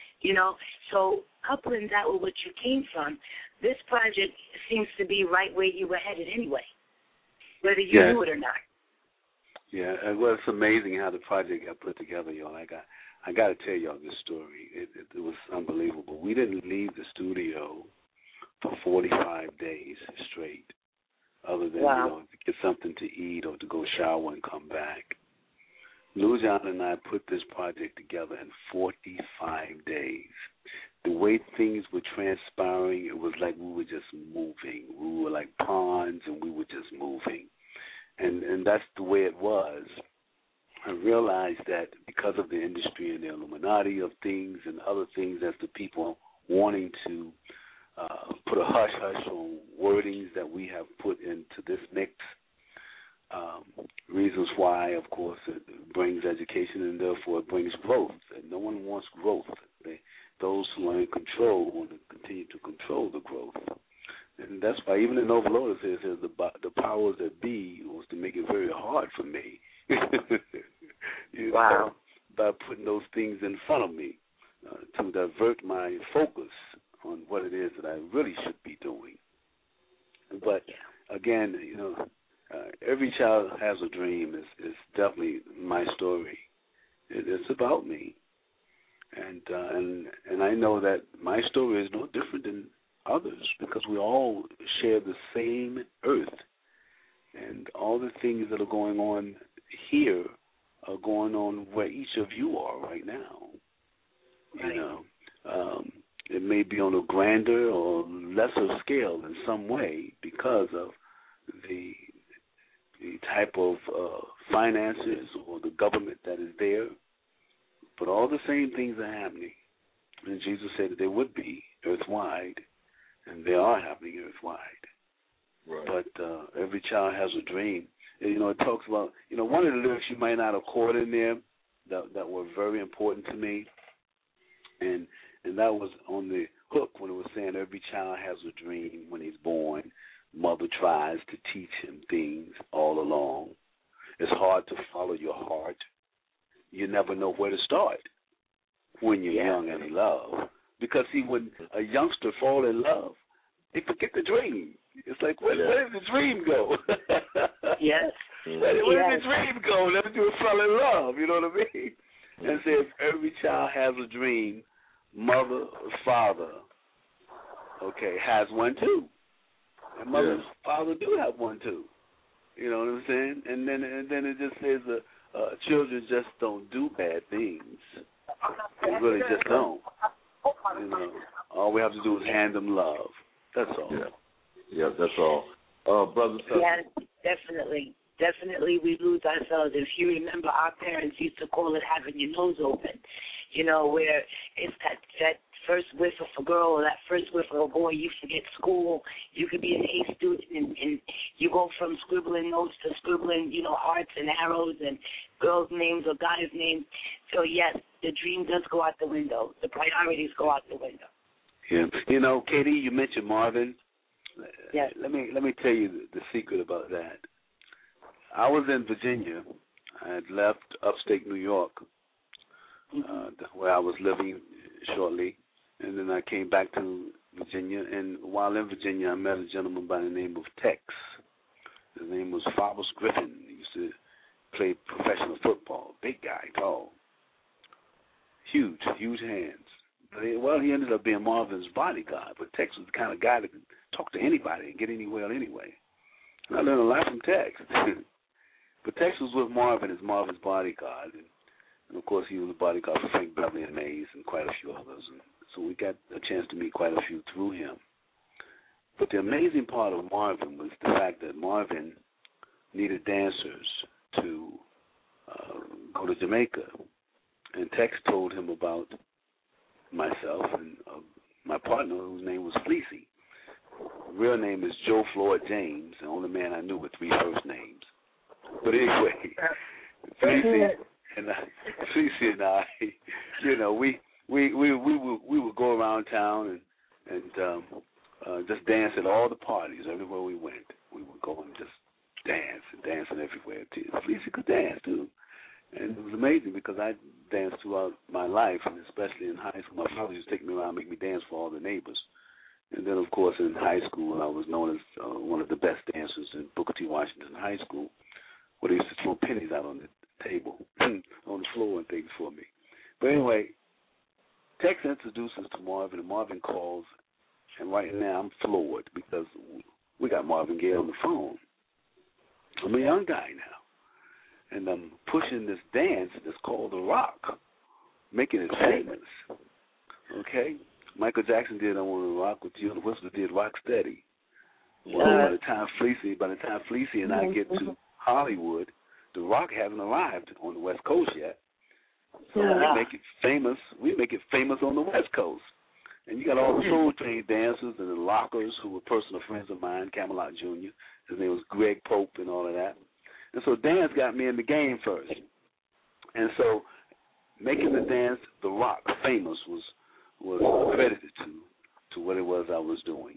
So coupling that with what you came from, this project seems to be right where you were headed anyway, whether you knew it or not. Yeah, well, it's amazing how the project got put together, y'all. I got to tell y'all this story. It was unbelievable. We didn't leave the studio for 45 days straight, other than to get something to eat or to go shower and come back. Lou John and I put this project together in 45 days. The way things were transpiring, it was like we were just moving. We were like pawns, and we were just moving. And that's the way it was. I realized that because of the industry and the Illuminati of things and other things, as the people wanting to put a hush-hush on wordings that we have put into this mix, reasons why, of course, it brings education and therefore it brings growth. And no one wants growth. Those who are in control want to continue to control the growth. And that's why even in Overloader it says the powers that be was to make it very hard for me. By putting those things in front of me to divert my focus on what it is that I really should be doing. But again, Every Child Has a Dream is definitely my story. It's about me. And I know that my story is no different than others because we all share the same earth, and all the things that are going on here are going on where each of you are right now. Right. You know, it may be on a grander or lesser scale in some way because of the type of finances or the government that is there, but all the same things are happening. And Jesus said that they would be earthwide, and they are happening earthwide. Right. But every child has a dream. And, it talks about, one of the lyrics you might not have caught in there that were very important to me, and that was on the hook when it was saying every child has a dream when he's born. Mother tries to teach him things all along. It's hard to follow your heart. You never know where to start when you're young and in love. Because, see, when a youngster fall in love, they forget the dream. It's like, where did the dream go? Yes. Where did the dream go? Never do fell in love, you know what I mean? And says every child has a dream. Mother, father, has one too. And mother and father do have one too. You know what I'm saying? And then it just says children just don't do bad things. They really just don't. All we have to do is hand them love. That's all. Yeah, that's all. Brother. Yes, definitely. Definitely we lose ourselves. If you remember, our parents used to call it having your nose open, where it's that first whiff of a girl or that first whiff of a boy, you forget school. You could be an A student, and you go from scribbling notes to scribbling, hearts and arrows and girls' names or guys' names. So, yes, the dream does go out the window. The priorities go out the window. Yeah. Katie, you mentioned Marvin. Yes. Let me tell you the secret about that. I was in Virginia. I had left upstate New York, where I was living shortly, and then I came back to Virginia. And while in Virginia, I met a gentleman by the name of Tex. His name was Fabrice Griffin. He used to play professional football. Big guy, tall, huge hands. But he ended up being Marvin's bodyguard. But Tex was the kind of guy that could talk to anybody and get anywhere anyway. And I learned a lot from Tex. But Tex was with Marvin as Marvin's bodyguard. And of course, he was a bodyguard for Frank Beverly and Mays and quite a few others. And so we got a chance to meet quite a few through him. But the amazing part of Marvin was the fact that Marvin needed dancers to go to Jamaica. And Tex told him about myself and my partner, whose name was Fleecy. Real name is Joe Floyd James, the only man I knew with 3 first names. But anyway, Fleecy and I, we would go around town and just dance at all the parties everywhere we went. We would go and just dancing everywhere. Fleecy could dance too, and it was amazing because I danced throughout my life, and especially in high school. My father used to take me around, and make me dance for all the neighbors. And then, of course, in high school, I was known as one of the best dancers in Booker T. Washington High School, where they used to throw pennies out on the table, on the floor and things for me. But anyway, Tex introduced us to Marvin, and Marvin calls, and right now I'm floored because we got Marvin Gaye on the phone. I'm a young guy now, and I'm pushing this dance that's called the rock, making it famous, okay? Michael Jackson did I Want to Rock With You, and Whistler did Rock Steady. Well, by the time Fleecy and I get to Hollywood, the rock hasn't arrived on the West Coast yet. So we make it famous. We make it famous on the West Coast. And you got all the Soul Train dancers and the Lockers, who were personal friends of mine, Camelot Jr. His name was Greg Pope and all of that. And so dance got me in the game first. And so making the dance, the rock, famous was credited to what it was I was doing,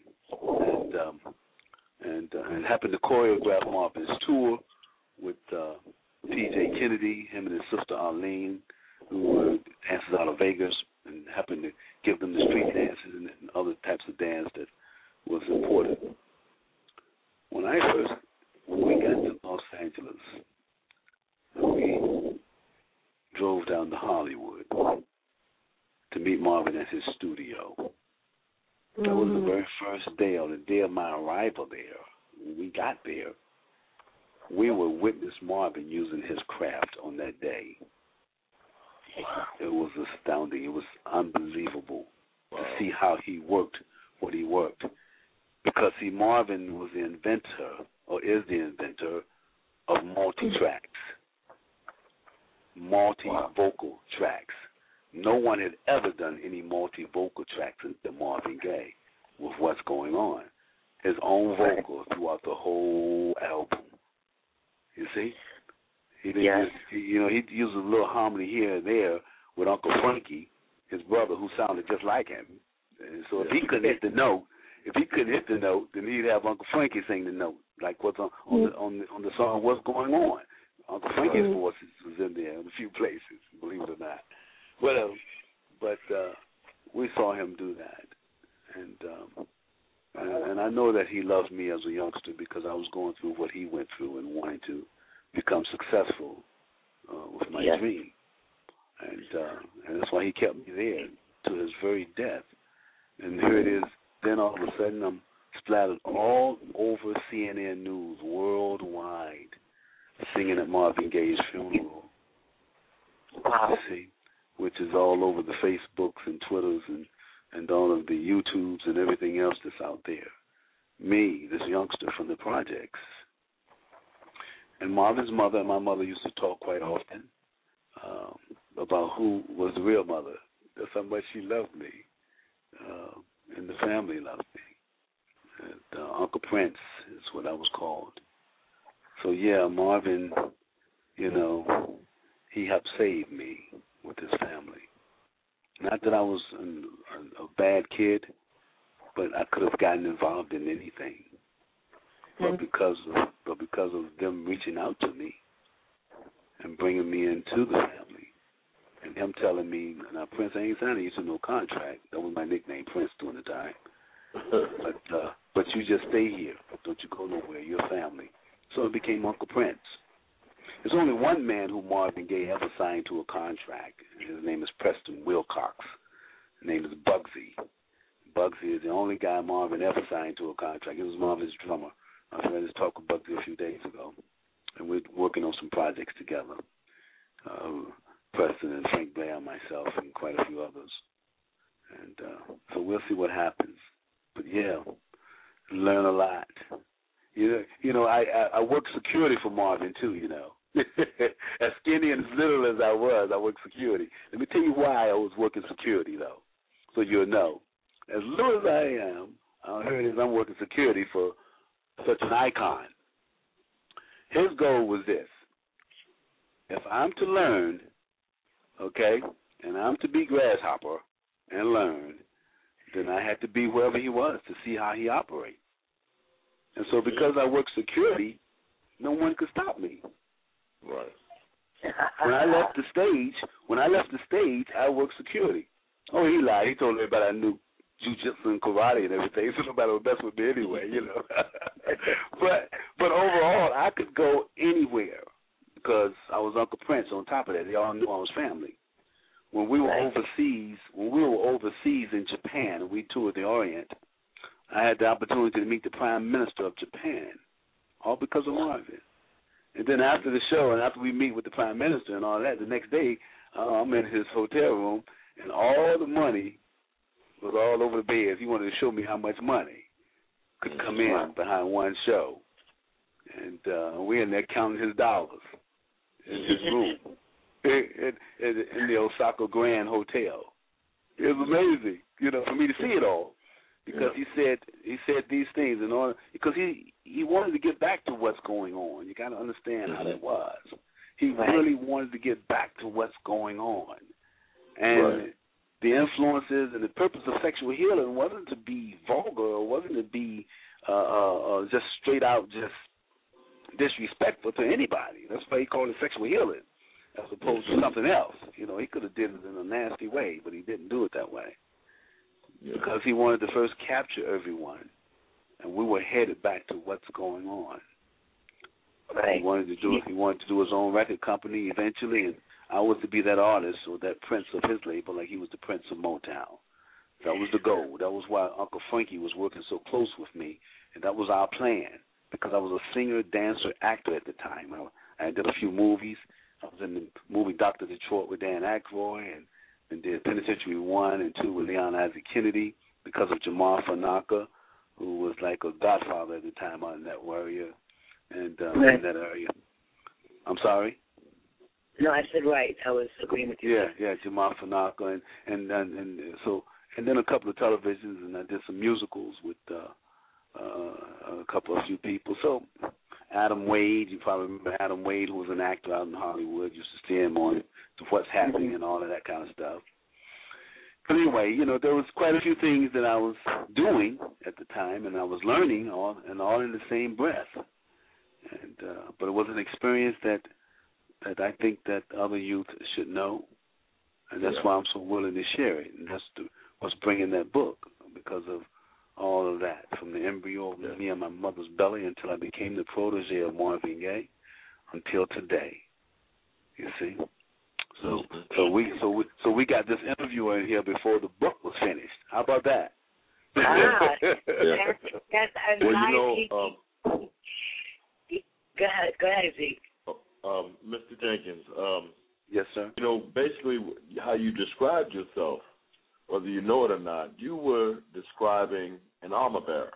and happened to choreograph Marvin's tour with P.J. Kennedy, him and his sister Arlene, who were dancers out of Vegas, and happened to give them the street dances and other types of dance that was important. When we got to Los Angeles, we drove down to Hollywood. first day, or the day of my arrival there, when we got there, we were witness Marvin using his craft on that day. It was astounding. It was unbelievable to see how he worked what he worked. Because, see, Marvin was the inventor, or is the inventor, of multi-tracks, multi-vocal tracks. No one had ever done any multi-vocal tracks until Marvin Gaye with What's Going On. His own vocal throughout the whole album. You see? He didn't he'd use a little harmony here and there with Uncle Frankie, his brother, who sounded just like him. And so if he couldn't hit the note, then he'd have Uncle Frankie sing the note, like what's on the song What's Going On. Uncle Frankie's voice was in there in a few places, believe it or not. Whatever. But we saw him do that. And I know that he loves me as a youngster because I was going through what he went through and wanting to become successful with my dream. And that's why he kept me there to his very death. And here it is. Then all of a sudden I'm splattered all over CNN News worldwide singing at Marvin Gaye's funeral. Wow. See, which is all over the Facebooks and Twitters and all of the YouTubes and everything else that's out there. Me, this youngster from the projects. And Marvin's mother and my mother used to talk quite often about who was the real mother. That's how much she loved me. And the family loved me. And, Uncle Prince is what I was called. So, yeah, Marvin, he helped save me with his family. Not that I was a bad kid, but I could have gotten involved in anything. But because of them reaching out to me and bringing me into the family, and him telling me, now Prince, I ain't signing you to no contract. That was my nickname, Prince, during the time. But you just stay here. Don't you go nowhere. You're family. So it became Uncle Prince. There's only one man who Marvin Gaye ever signed to a contract. His name is Preston Wilcox. His name is Bugsy. Bugsy is the only guy Marvin ever signed to a contract. He was Marvin's drummer. I was ready to talk with Bugsy a few days ago. And we're working on some projects together. Preston and Frank Blair and myself and quite a few others. And so we'll see what happens. But, yeah, learn a lot. I worked security for Marvin, too, As skinny and as little as I was, I worked security. Let me tell you why I was working security, though, so you'll know. As little as I am, I heard I'm working security for such an icon. His goal was this. If I'm to learn, okay, and I'm to be Grasshopper and learn, then I had to be wherever he was to see how he operates. And so because I work security, no one could stop me. Right. When I left the stage, I worked security. Oh, he lied. He told everybody I knew jiu-jitsu and karate and everything, so nobody would mess with me anyway, But overall, I could go anywhere because I was Uncle Prince. On top of that, they all knew I was family. When we were overseas in Japan, and we toured the Orient, I had the opportunity to meet the Prime Minister of Japan, all because of Marvin. And then after the show, and after we meet with the Prime Minister and all that, the next day, I'm in his hotel room, and all the money was all over the bed. He wanted to show me how much money could come in behind one show. And we're in there counting his dollars in his room in the Osaka Grand Hotel. It was amazing, for me to see it all. Because he said these things in order, because he wanted to get back to what's going on. You got to understand how that was. He really wanted to get back to what's going on, and the influences and the purpose of sexual healing wasn't to be vulgar, or wasn't to be just straight out just disrespectful to anybody. That's why he called it sexual healing, as opposed to something else. He could have did it in a nasty way, but he didn't do it that way. Because he wanted to first capture everyone, and we were headed back to what's going on. He wanted to do his own record company eventually, and I was to be that artist or that prince of his label, like he was the prince of Motown. That was the goal. That was why Uncle Frankie was working so close with me, and that was our plan, because I was a singer, dancer, actor at the time. I did a few movies. I was in the movie Dr. Detroit with Dan Aykroyd, and did Penitentiary 1 and 2 with Leon Isaac Kennedy because of Jamar Fanaka, who was like a godfather at the time out in that area, and in that area. I'm sorry? No, I said right. I was agreeing with you. Yeah, Jamar Fanaka, and then a couple of televisions, and I did some musicals with a few people. So Adam Wade, you probably remember Adam Wade, who was an actor out in Hollywood, used to steer him on to what's happening and all of that kind of stuff. But anyway, there was quite a few things that I was doing at the time, and I was learning all in the same breath. And but it was an experience that I think that other youth should know, and that's why I'm so willing to share it. And that's what's bringing that book, because of all of that, from the embryo of me and my mother's belly until I became the protege of Marvin Gaye, until today. You see. So we got this interviewer in here before the book was finished. How about that? That's a nice. Go ahead, Zeke. Mr. Jenkins. Yes, sir. Basically how you described yourself, whether you know it or not, you were describing an armor bearer.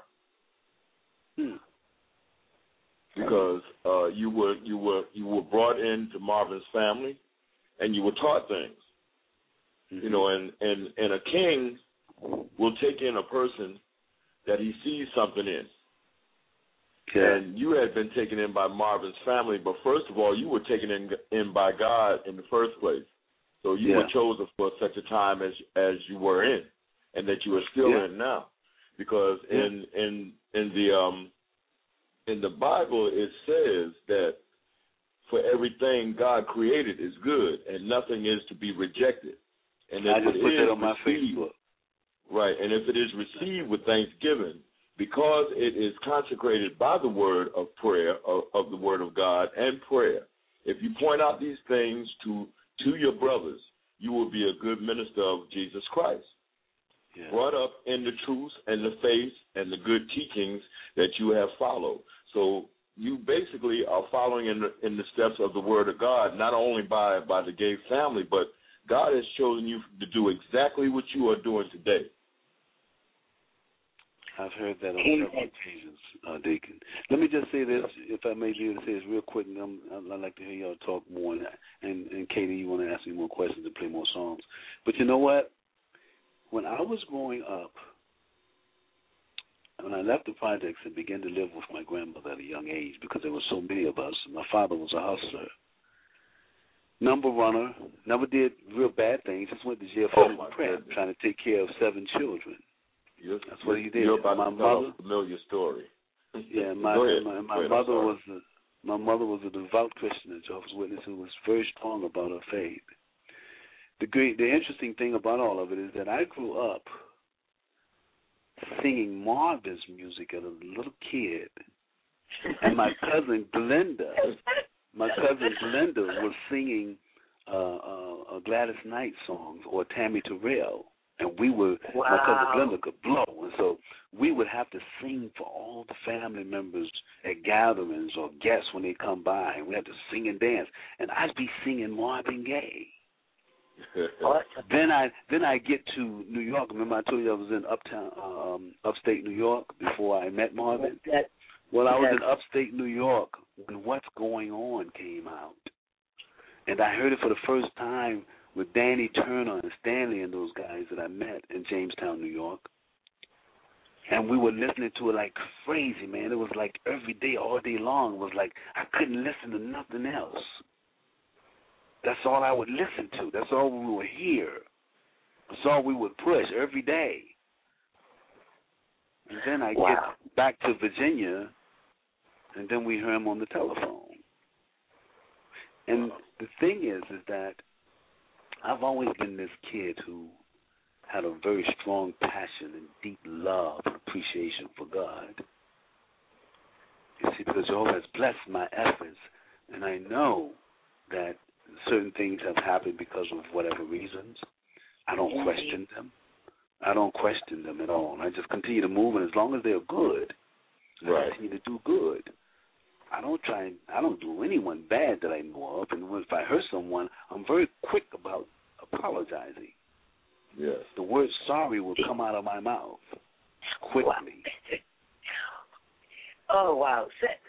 Because you were brought into Marvin's family, and you were taught things. And a king will take in a person that he sees something in. Yeah. And you had been taken in by Marvin's family, but first of all, you were taken in by God in the first place. So you were chosen for such a time as you were in, and that you are still in now. Because in the Bible it says that for everything God created is good, and nothing is to be rejected. And I just put that on my Facebook. Right, and if it is received with thanksgiving, because it is consecrated by the word of prayer, of the word of God and prayer, if you point out these things to your brothers, you will be a good minister of Jesus Christ. Yeah. Brought up in the truth and the faith and the good teachings that you have followed. So you basically are following in the steps of the word of God, not only by the Gay family, but God has chosen you to do exactly what you are doing today. I've heard that on several occasions, Deacon. Let me just say this, if I may be able to say this real quick, and I'd like to hear y'all talk more. And Katie, you want to ask me more questions and play more songs. But you know what? When I was growing up, when I left the projects and began to live with my grandmother at a young age, because there were so many of us, my father was a hustler, number runner, never did real bad things, just went to jail for prep, trying to take care of 7 children. That's what he did. You're about to tell a familiar story. Yeah, my mother was a devout Christian and Jehovah's Witness who was very strong about her faith. The interesting thing about all of it is that I grew up singing Marvin's music as a little kid, and my cousin Glenda was singing Gladys Knight songs or Tammy Terrell. And my cousin Glenda could blow. And so we would have to sing for all the family members at gatherings or guests when they come by. And we had to sing and dance. And I'd be singing Marvin Gaye. Then I get to New York. Remember I told you I was in upstate New York before I met Marvin? Well, I was in upstate New York when What's Going On came out. And I heard it for the first time with Danny Turner and Stanley and those guys that I met in Jamestown, New York. And we were listening to it like crazy, man. It was like every day, all day long. It was like I couldn't listen to nothing else. That's all I would listen to. That's all we would hear. That's all we would push every day. And then I get back to Virginia, and then we hear him on the telephone. And the thing is that I've always been this kid who had a very strong passion and deep love and appreciation for God. You see, because Jehovah has blessed my efforts, and I know that certain things have happened because of whatever reasons. I don't question them. I don't question them at all. I just continue to move, and as long as they're good, I continue to do good. I don't do anyone bad that I know of, and if I hurt someone, I'm very quick about apologizing. Yes. The word sorry will come out of my mouth quickly. Wow. Oh, wow.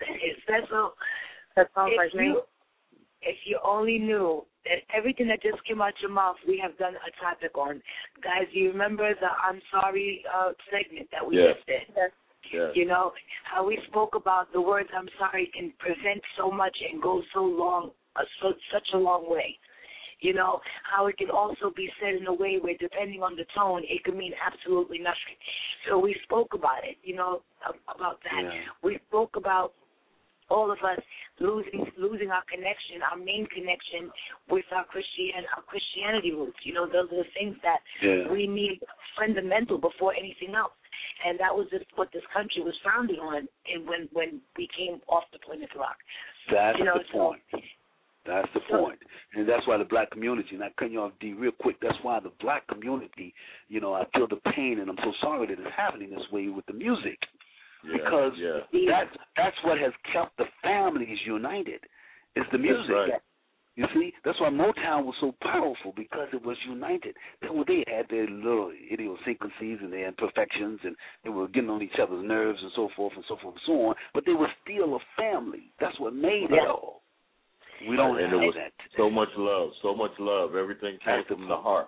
That sounds like me. If you only knew that everything that just came out your mouth, we have done a topic on. Guys, do you remember the I'm sorry segment that we just did? Yes. Yes. You know, how we spoke about the words I'm sorry can prevent so much and go so long, such a long way. You know, how it can also be said in a way where, depending on the tone, it could mean absolutely nothing. So we spoke about it, you know, about that. Yeah. We spoke about all of us losing our connection, our main connection with our Christianity roots. You know, those are the things that we need fundamental before anything else. And that was just what this country was founded on, and when we came off the Plymouth Rock. That's the point. That's the point. And that's why the black community, and I cut you off, D, real quick, that's why the black community, you know, I feel the pain, and I'm so sorry that it's happening this way with the music. Because that's what has kept the families united, is the music. That's right. You see, that's why Motown was so powerful, because it was united. They had their little idiosyncrasies and their imperfections, and they were getting on each other's nerves and so forth and so forth and so on, but they were still a family. That's what made it all. We don't have that today. So much love. Everything came from the heart.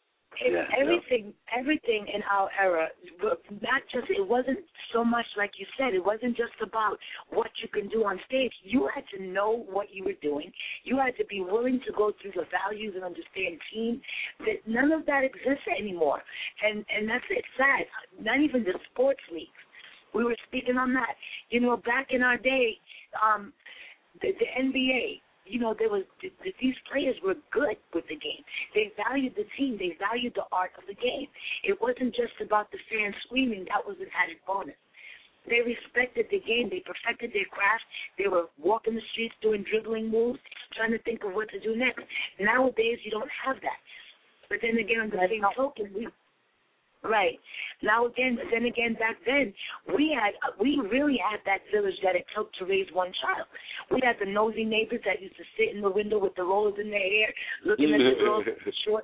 Everything in our era, not just, it wasn't so much like you said, it wasn't just about what you can do on stage. You had to know what you were doing. You had to be willing to go through the values and understand team. That none of that exists anymore. And that's, it's sad. Not even the sports leagues. We were speaking on that. You know, back in our day, the NBA, you know, these players were good with the game. They valued the team. They valued the art of the game. It wasn't just about the fans screaming. That was an added bonus. They respected the game. They perfected their craft. They were walking the streets doing dribbling moves, trying to think of what to do next. Nowadays, you don't have that. But then again, on the same token, right. Now again, back then, we really had that village that it took to raise one child. We had the nosy neighbors that used to sit in the window with the rollers in their hair, looking at the girls with the shorts,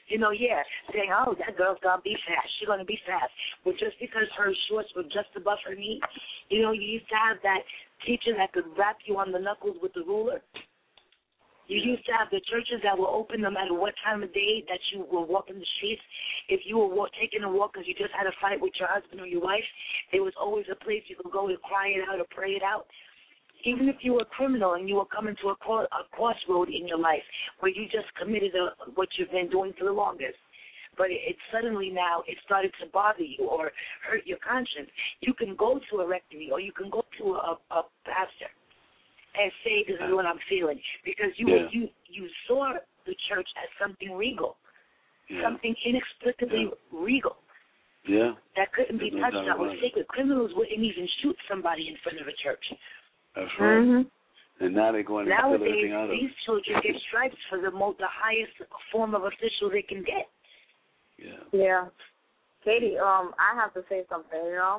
saying, oh, that girl's going to be fast. She's going to be fast. But just because her shorts were just above her knee, you used to have that teacher that could rap you on the knuckles with the ruler. You used to have the churches that were open no matter what time of day that you were walking the streets. If you were taking a walk because you just had a fight with your husband or your wife, there was always a place you could go to cry it out or pray it out. Even if you were a criminal and you were coming to a crossroad in your life where you just committed what you've been doing for the longest, but it suddenly now it started to bother you or hurt your conscience, you can go to a rectory or you can go to a pastor and say, this is what I'm feeling, because you saw the church as something regal, something inexplicably regal. That couldn't be touched, that was sacred. Criminals wouldn't even shoot somebody in front of a church. That's right. Mm-hmm. And now they're going to steal everything out of these children get stripes for the highest form of official they can get. Yeah. Katie, I have to say something,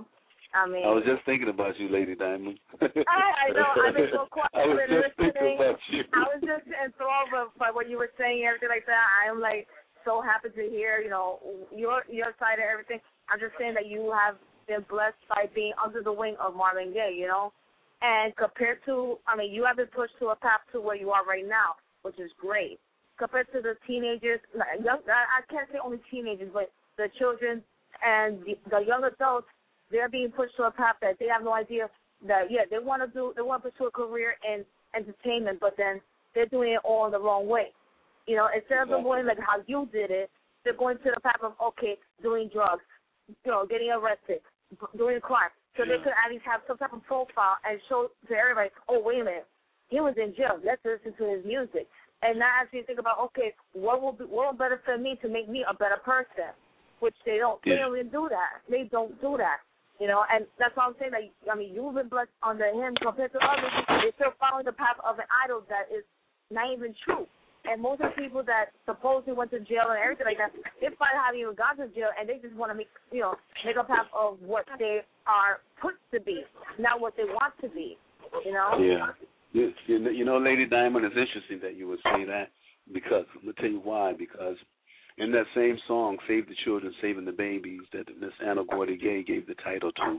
I mean, I was just thinking about you, Lady Diamond. I know. I've been so quiet. I was just thinking about you. I was just enthralled by what you were saying, everything like that. I am so happy to hear, your side of everything. I'm just saying that you have been blessed by being under the wing of Marvin Gaye, And compared to, you have been pushed to a path to where you are right now, which is great. Compared to the teenagers, I can't say only teenagers, but the children and the young adults. They're being pushed to a path that they have no idea that, they want to pursue a career in entertainment, but then they're doing it all the wrong way. Instead of them going like how you did it, they're going to the path of, doing drugs, getting arrested, doing crime. So they could at least have some type of profile and show to everybody, oh, wait a minute, he was in jail. Let's listen to his music. And now as you think about, what will benefit me to make me a better person, which they don't. They don't even do that. They don't do that. And that's why I'm saying that, you've been blessed under him compared to others. They're still following the path of an idol that is not even true. And most of the people that supposedly went to jail and everything like that, they probably haven't even gone to jail, and they just want to make a path of what they are put to be, not what they want to be. Yeah. You know, Lady Diamond, it's interesting that you would say that, because I'm going to tell you why. Because in that same song, Save the Children, Saving the Babies, that Miss Anna Gordy Gay gave the title to,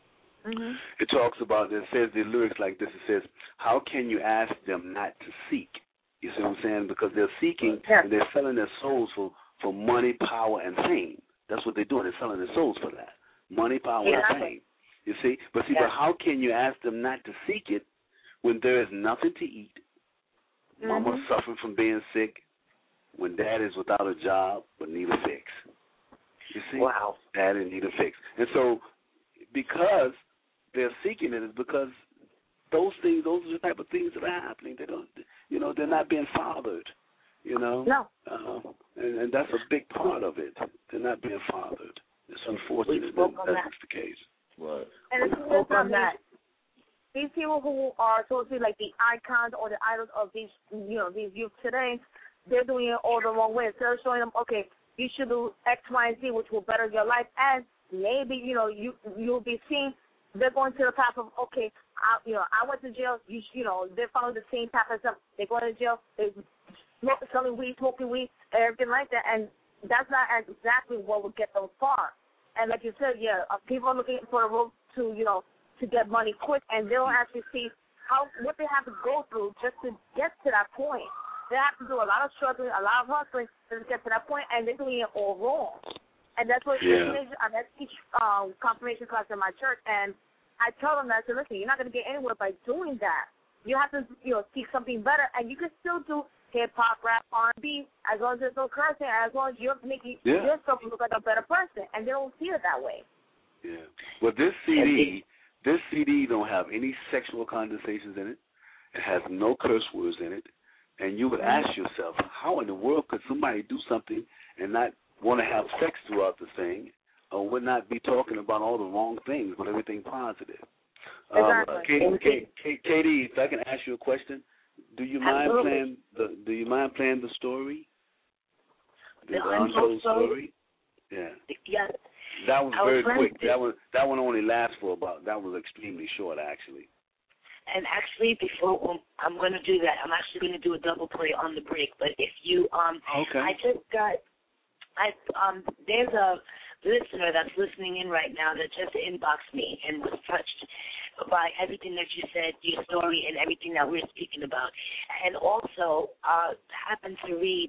it talks about, it says the lyrics like this, it says, how can you ask them not to seek? You see what I'm saying? Because they're seeking, and they're selling their souls for money, power, and fame. That's what they're doing. They're selling their souls for that. Money, power, and fame. You see? But how can you ask them not to seek it when there is nothing to eat? Mama's suffering from being sick. When dad is without a job but need a fix. You see? Wow. Daddy need a fix. And so because they're seeking it, is because those are the type of things that are happening. They don't, they're not being fathered, No. And that's a big part of it. They're not being fathered. It's unfortunate that that's the case. Right. And it's on that. These people who are supposed to be like the icons or the idols of these youth today, they're doing it all the wrong way. Instead of showing them, okay, you should do X, Y, and Z, which will better your life, and maybe you'll be seen. They're going to the path of, okay, I went to jail. They're following the same path as them. They're going to jail. They're selling weed, smoking weed, everything like that, and that's not exactly what will get them far. And like you said, people are looking for a road to get money quick, and they don't actually see what they have to go through just to get to that point. They have to do a lot of struggling, a lot of hustling to get to that point, and they're doing it all wrong. And that's what I teach confirmation class in my church, and I tell them that, I say, listen, you're not going to get anywhere by doing that. You have to, seek something better, and you can still do hip-hop, rap, R&B, as long as there's no cursing, as long as you're making yourself look like a better person, and they don't see it that way. Yeah. Well, this CD don't have any sexual conversations in it. It has no curse words in it. And you would ask yourself, how in the world could somebody do something and not want to have sex throughout the thing, or would not be talking about all the wrong things, but everything positive? Exactly. Katie, if I can ask you a question, do you mind playing the story? The untold story? Yeah. Yes. That was very quick. That one only lasts that was extremely short, actually. And actually, before I'm going to do that, I'm actually going to do a double play on the break. But if you, I just got, there's a listener that's listening in right now that just inboxed me and was touched by everything that you said, your story, and everything that we're speaking about. And also happened to read,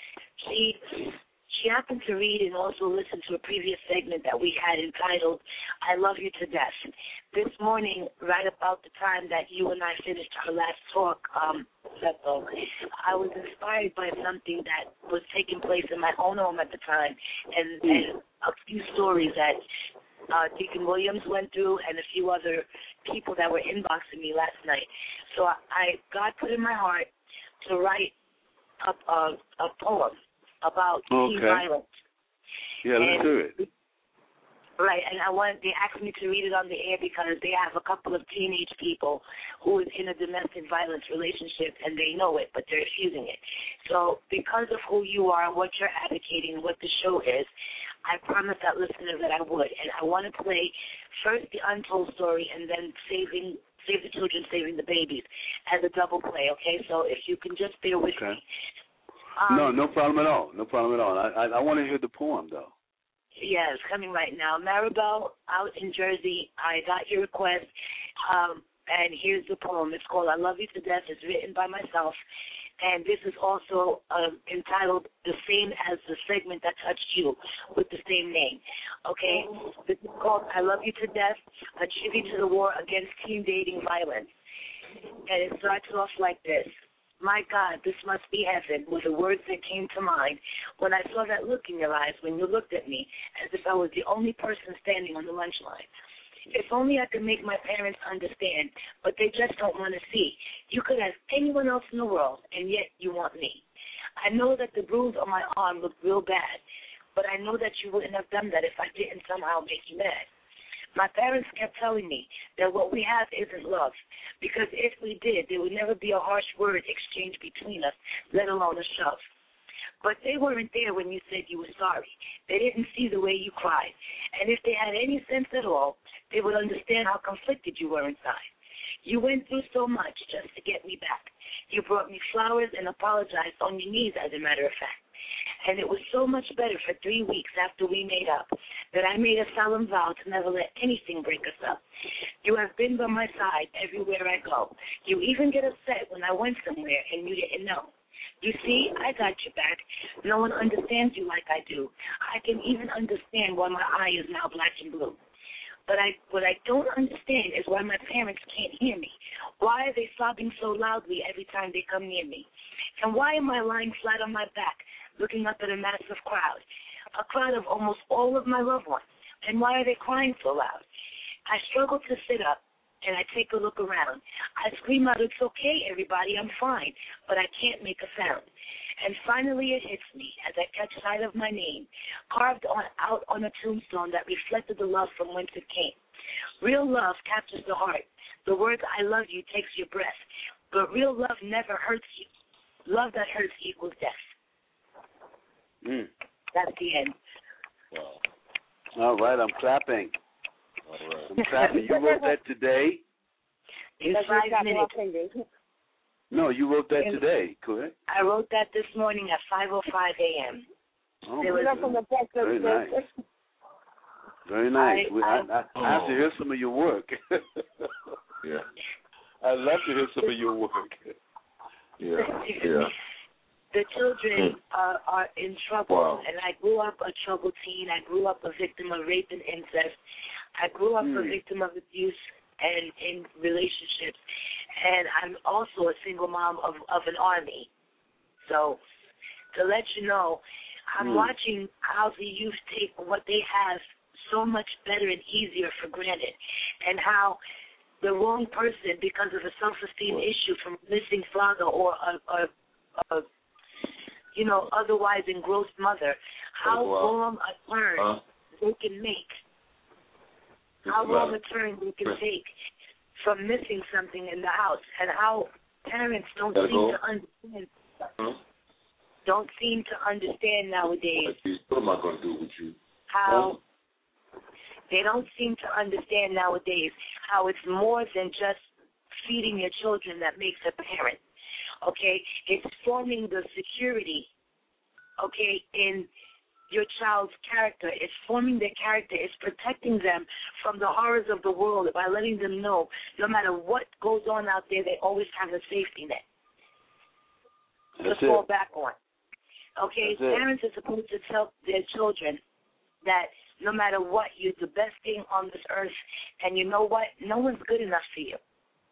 she happened to read and also listen to a previous segment that we had entitled, I Love You to Death. This morning, right about the time that you and I finished our last talk, Bethel, I was inspired by something that was taking place in my own home at the time, and a few stories that Deacon Williams went through and a few other people that were inboxing me last night. So God put in my heart to write up a poem about teen violence. Yeah, let's do it. Right, and they asked me to read it on the air because they have a couple of teenage people who is in a domestic violence relationship, and they know it, but they're refusing it. So because of who you are, what you're advocating, what the show is, I promised that listener that I would. And I want to play first the untold story and then Save the Children, Saving the Babies as a double play, okay? So if you can just bear with me. No problem at all. No problem at all. I want to hear the poem, though. Yeah, it's coming right now. Maribel out in Jersey, I got your request, and here's the poem. It's called I Love You to Death. It's written by myself, and this is also entitled the same as the segment that touched you with the same name. Okay? This is called I Love You to Death, a tribute to the war against teen dating violence. And it starts off like this. My God, this must be heaven, were the words that came to mind when I saw that look in your eyes when you looked at me as if I was the only person standing on the lunch line. If only I could make my parents understand, but they just don't want to see. You could ask anyone else in the world, and yet you want me. I know that the bruise on my arm looked real bad, but I know that you wouldn't have done that if I didn't somehow make you mad. My parents kept telling me that what we have isn't love, because if we did, there would never be a harsh word exchanged between us, let alone a shove. But they weren't there when you said you were sorry. They didn't see the way you cried. And if they had any sense at all, they would understand how conflicted you were inside. You went through so much just to get me back. You brought me flowers and apologized on your knees, as a matter of fact. And it was so much better for 3 weeks after we made up that I made a solemn vow to never let anything break us up. You have been by my side everywhere I go. You even get upset when I went somewhere and you didn't know. You see, I got your back. No one understands you like I do. I can even understand why my eye is now black and blue. But what I don't understand is why my parents can't hear me. Why are they sobbing so loudly every time they come near me? And why am I lying flat on my back, looking up at a massive crowd, a crowd of almost all of my loved ones? And why are they crying so loud? I struggle to sit up, and I take a look around. I scream out, it's okay, everybody, I'm fine, but I can't make a sound. And finally it hits me as I catch sight of my name, carved out on a tombstone that reflected the love from whence it came. Real love captures the heart. The words I love you takes your breath, but real love never hurts you. Love that hurts equals death. That's the end. Wow. All right, I'm clapping. All right. I'm clapping. You wrote that today? In 5 minutes. No, you wrote that today, correct? I wrote that this morning at 5:05 a.m. Oh, very nice. Very nice. I have to hear some of your work. Yeah. I'd love to hear some of your work. Yeah. Yeah. The children are in trouble, Wow. and I grew up a troubled teen. I grew up a victim of rape and incest. I grew up a victim of abuse and in relationships, and I'm also a single mom of an army. So to let you know, I'm watching how the youth take what they have so much better and easier for granted, and how the wrong person, because of a self-esteem issue from a missing father or a otherwise engrossed mother, how long a turn they can make, how long a turn they can take from missing something in the house, and how parents don't seem to understand nowadays. What am I going to do with you? How they don't seem to understand nowadays how it's more than just feeding your children that makes a parent. Okay, it's forming the security, okay, in your child's character. It's forming their character. It's protecting them from the horrors of the world by letting them know no matter what goes on out there, they always have a safety net to fall back on. Okay, parents are supposed to tell their children that no matter what, you're the best thing on this earth, and you know what? No one's good enough for you.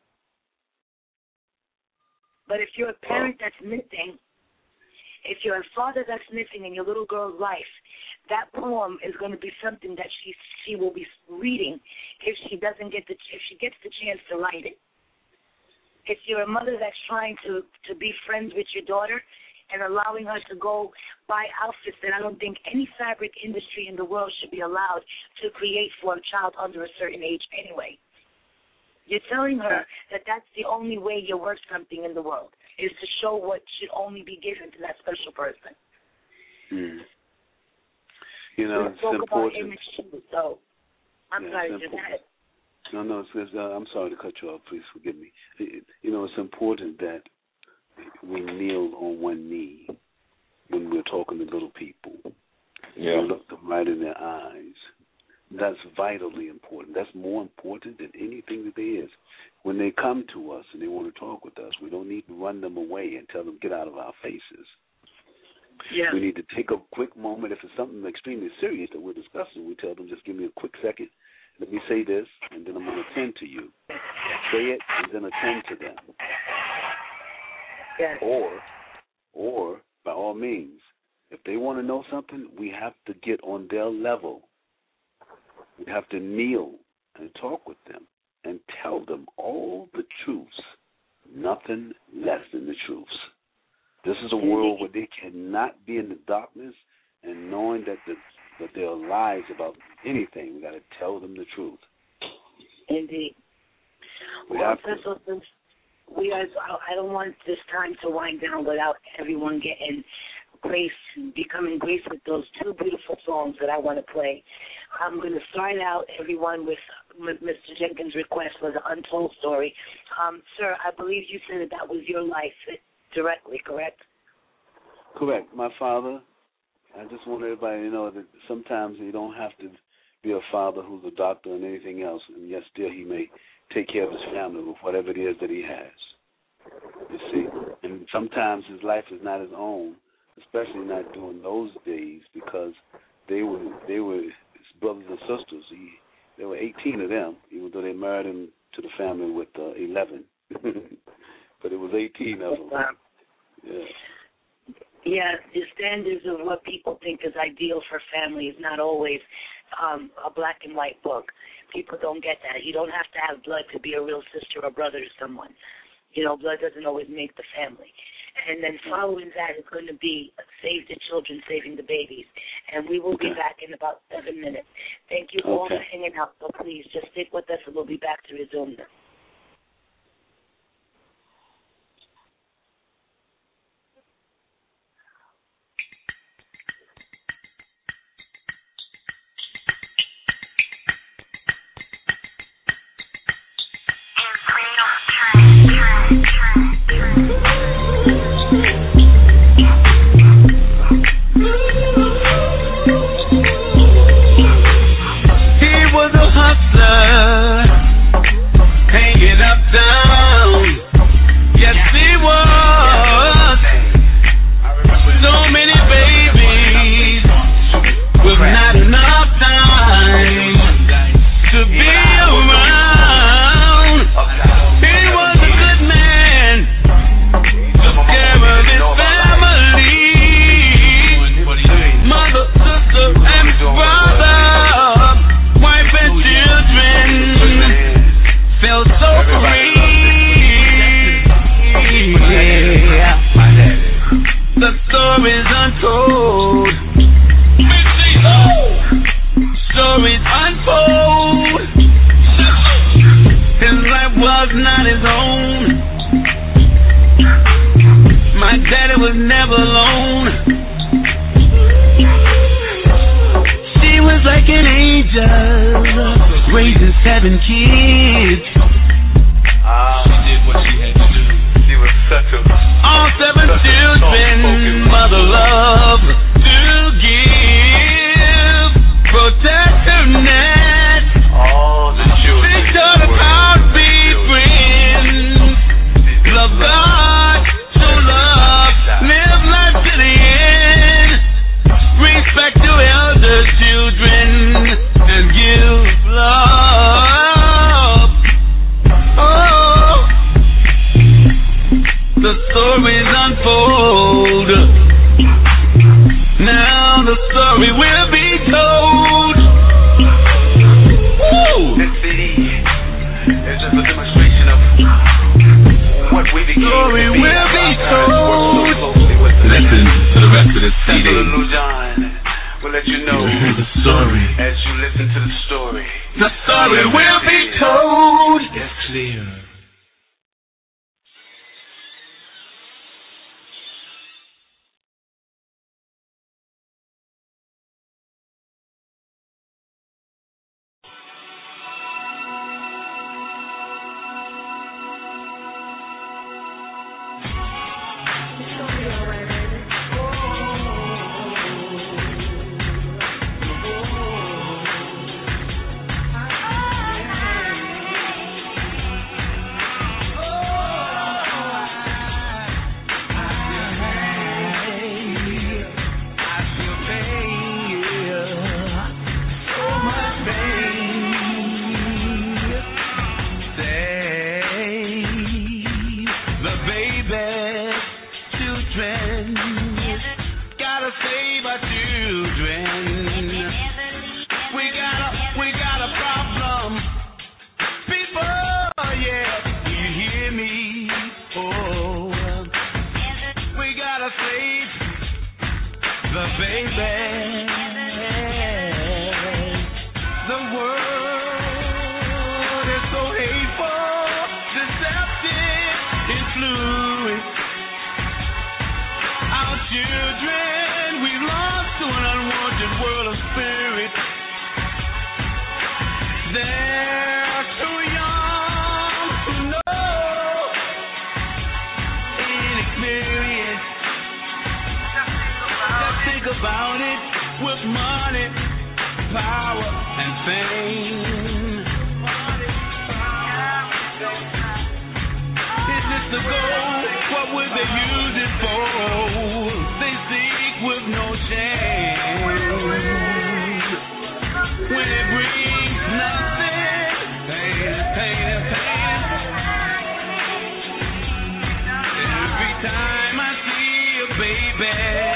But if you're a parent that's missing, if you're a father that's missing in your little girl's life, that poem is going to be something that she will be reading if she gets the chance to write it. If you're a mother that's trying to be friends with your daughter and allowing her to go buy outfits that I don't think any fabric industry in the world should be allowed to create for a child under a certain age anyway. You're telling her that that's the only way you're worth something in the world, is to show what should only be given to that special person. You know, it's important. So, I'm sorry, just ahead. No, I'm sorry to cut you off. Please forgive me. You know, it's important that we kneel on one knee when we're talking to little people. Yeah. We look them right in their eyes. That's vitally important. That's more important than anything that there is. When they come to us and they want to talk with us, we don't need to run them away and tell them, get out of our faces. Yeah. We need to take a quick moment. If it's something extremely serious that we're discussing, we tell them, just give me a quick second. Let me say this, and then I'm going to attend to you. Say it, and then attend to them. Yeah. Or, by all means, if they want to know something, we have to get on their level. We have to kneel and talk with them and tell them all the truths, nothing less than the truths. This is a world where they cannot be in the darkness and knowing that there are lies about anything. We got to tell them the truth. Indeed. We Well, have to. Cecil, since I don't want this time to wind down without everyone getting becoming graced with those two beautiful songs that I want to play. I'm going to start out, everyone, with Mr. Jenkins' request for the Untold Story. Sir, I believe you said that was your life directly, correct? Correct. My father, I just want everybody to know that sometimes you don't have to be a father who's a doctor and anything else, and yet still he may take care of his family with whatever it is that he has. You see? And sometimes his life is not his own, especially not during those days, because they were his brothers and sisters. There were 18 of them, even though they married him to the family with 11. But it was 18 of them. Yeah. Yeah, the standards of what people think is ideal for family is not always a black and white book. People don't get that. You don't have to have blood to be a real sister or brother to someone. You know, blood doesn't always make the family. And then following that is going to be Save the Children, Saving the Babies. And we will be back in about 7 minutes. Thank you all for hanging out. So please just stick with us and we'll be back to resume this. years ago, what would they use it for? They seek with no shame. When it brings nothing, pain is pain is pain. Every time I see a baby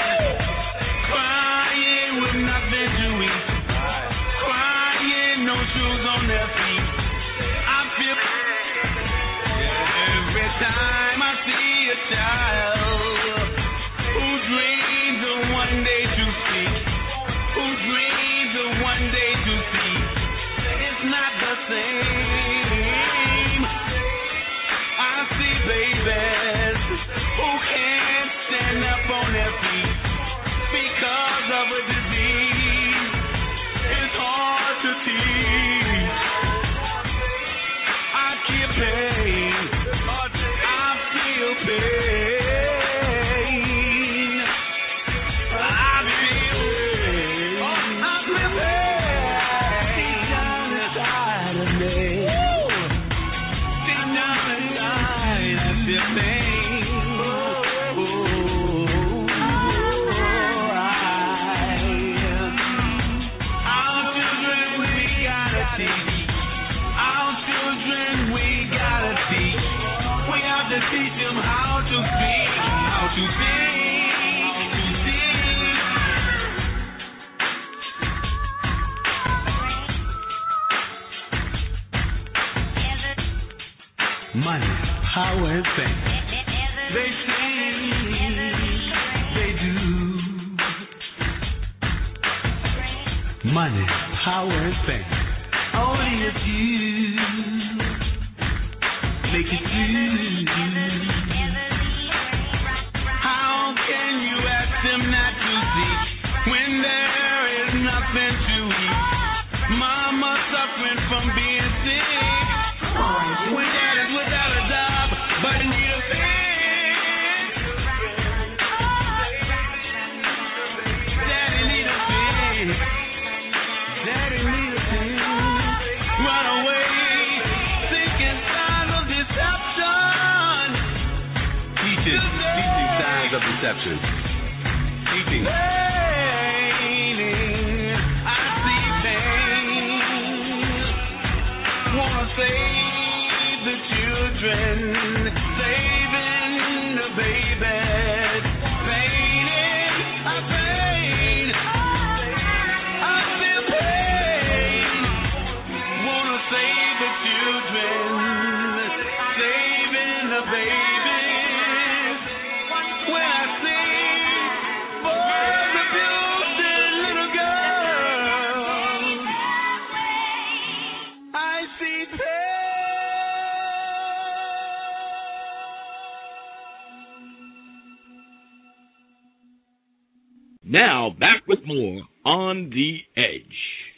crying with nothing to eat, crying, no shoes on their feet, I feel every time I see a child who dreams of one day to speak, who dreams of one day to see, it's not the same. I see babies who can't stand up on their feet because of a disease. It's hard to teach. I keep pain. I feel pain. I feel pain. I feel pain. Deep down inside of me. Deep down inside, I feel pain. Our children, we gotta teach. Our children, we gotta teach. We have to teach them how to speak, how to think, to see. Money, power, and fame. They say, they do. Money, power, and fame. Only a few make it through. How can you ask them not to see when there is nothing to eat? Mama suffering from being sick. When dad is without a job, but in need of fix. Daddy need a fix. Daddy need a fix. Run away, seeking signs of deception. Teaching signs of deception. Teaching. Waiting, I see pain. Wanna save the children, saving the babies. Pain, I pain. I feel pain. Wanna save the children, saving the babies. When I see boys abusing little girls, I see pain. Now, back with more On the Edge.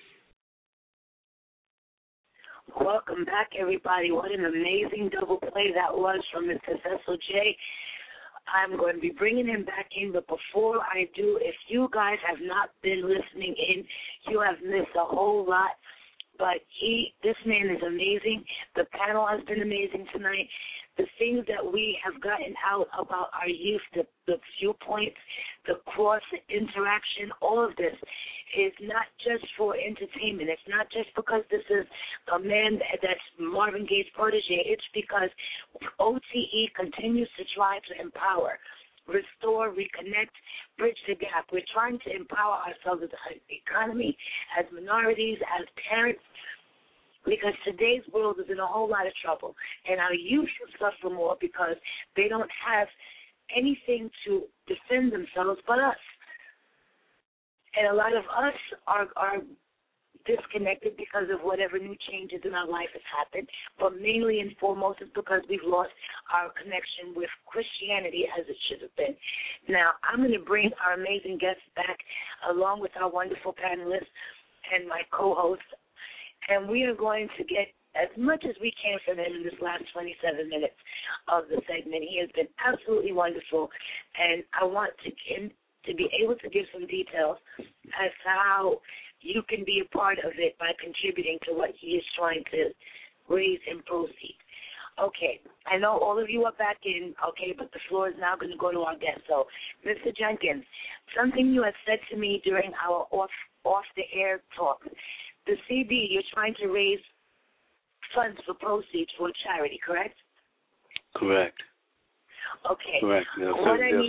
Welcome back, everybody. What an amazing double play that was from Mr. Cecil J. I'm going to be bringing him back in, but before I do, if you guys have not been listening in, you have missed a whole lot. But this man is amazing. The panel has been amazing tonight. The things that we have gotten out about our youth, the viewpoints, the cross interaction, all of this is not just for entertainment. It's not just because this is a man that's Marvin Gaye's protege. It's because OTE continues to try to empower, restore, reconnect, bridge the gap. We're trying to empower ourselves as an economy, as minorities, as parents, because today's world is in a whole lot of trouble. And our youth suffer more because they don't have anything to defend themselves but us. And a lot of us are disconnected because of whatever new changes in our life has happened, but mainly and foremost is because we've lost our connection with Christianity as it should have been. Now, I'm going to bring our amazing guests back along with our wonderful panelists and my co-host, and we are going to get as much as we can from him in this last 27 minutes of the segment. He has been absolutely wonderful, and I want him to be able to give some details as to how you can be a part of it by contributing to what he is trying to raise and proceed. Okay, I I know all of you are back in, okay, but the floor is now going to go to our guest. So, Mr. Jenkins, something you had said to me during our off-the-air talk, the CD, you're trying to raise funds for proceeds for charity, correct? Correct. Okay. Correct. There are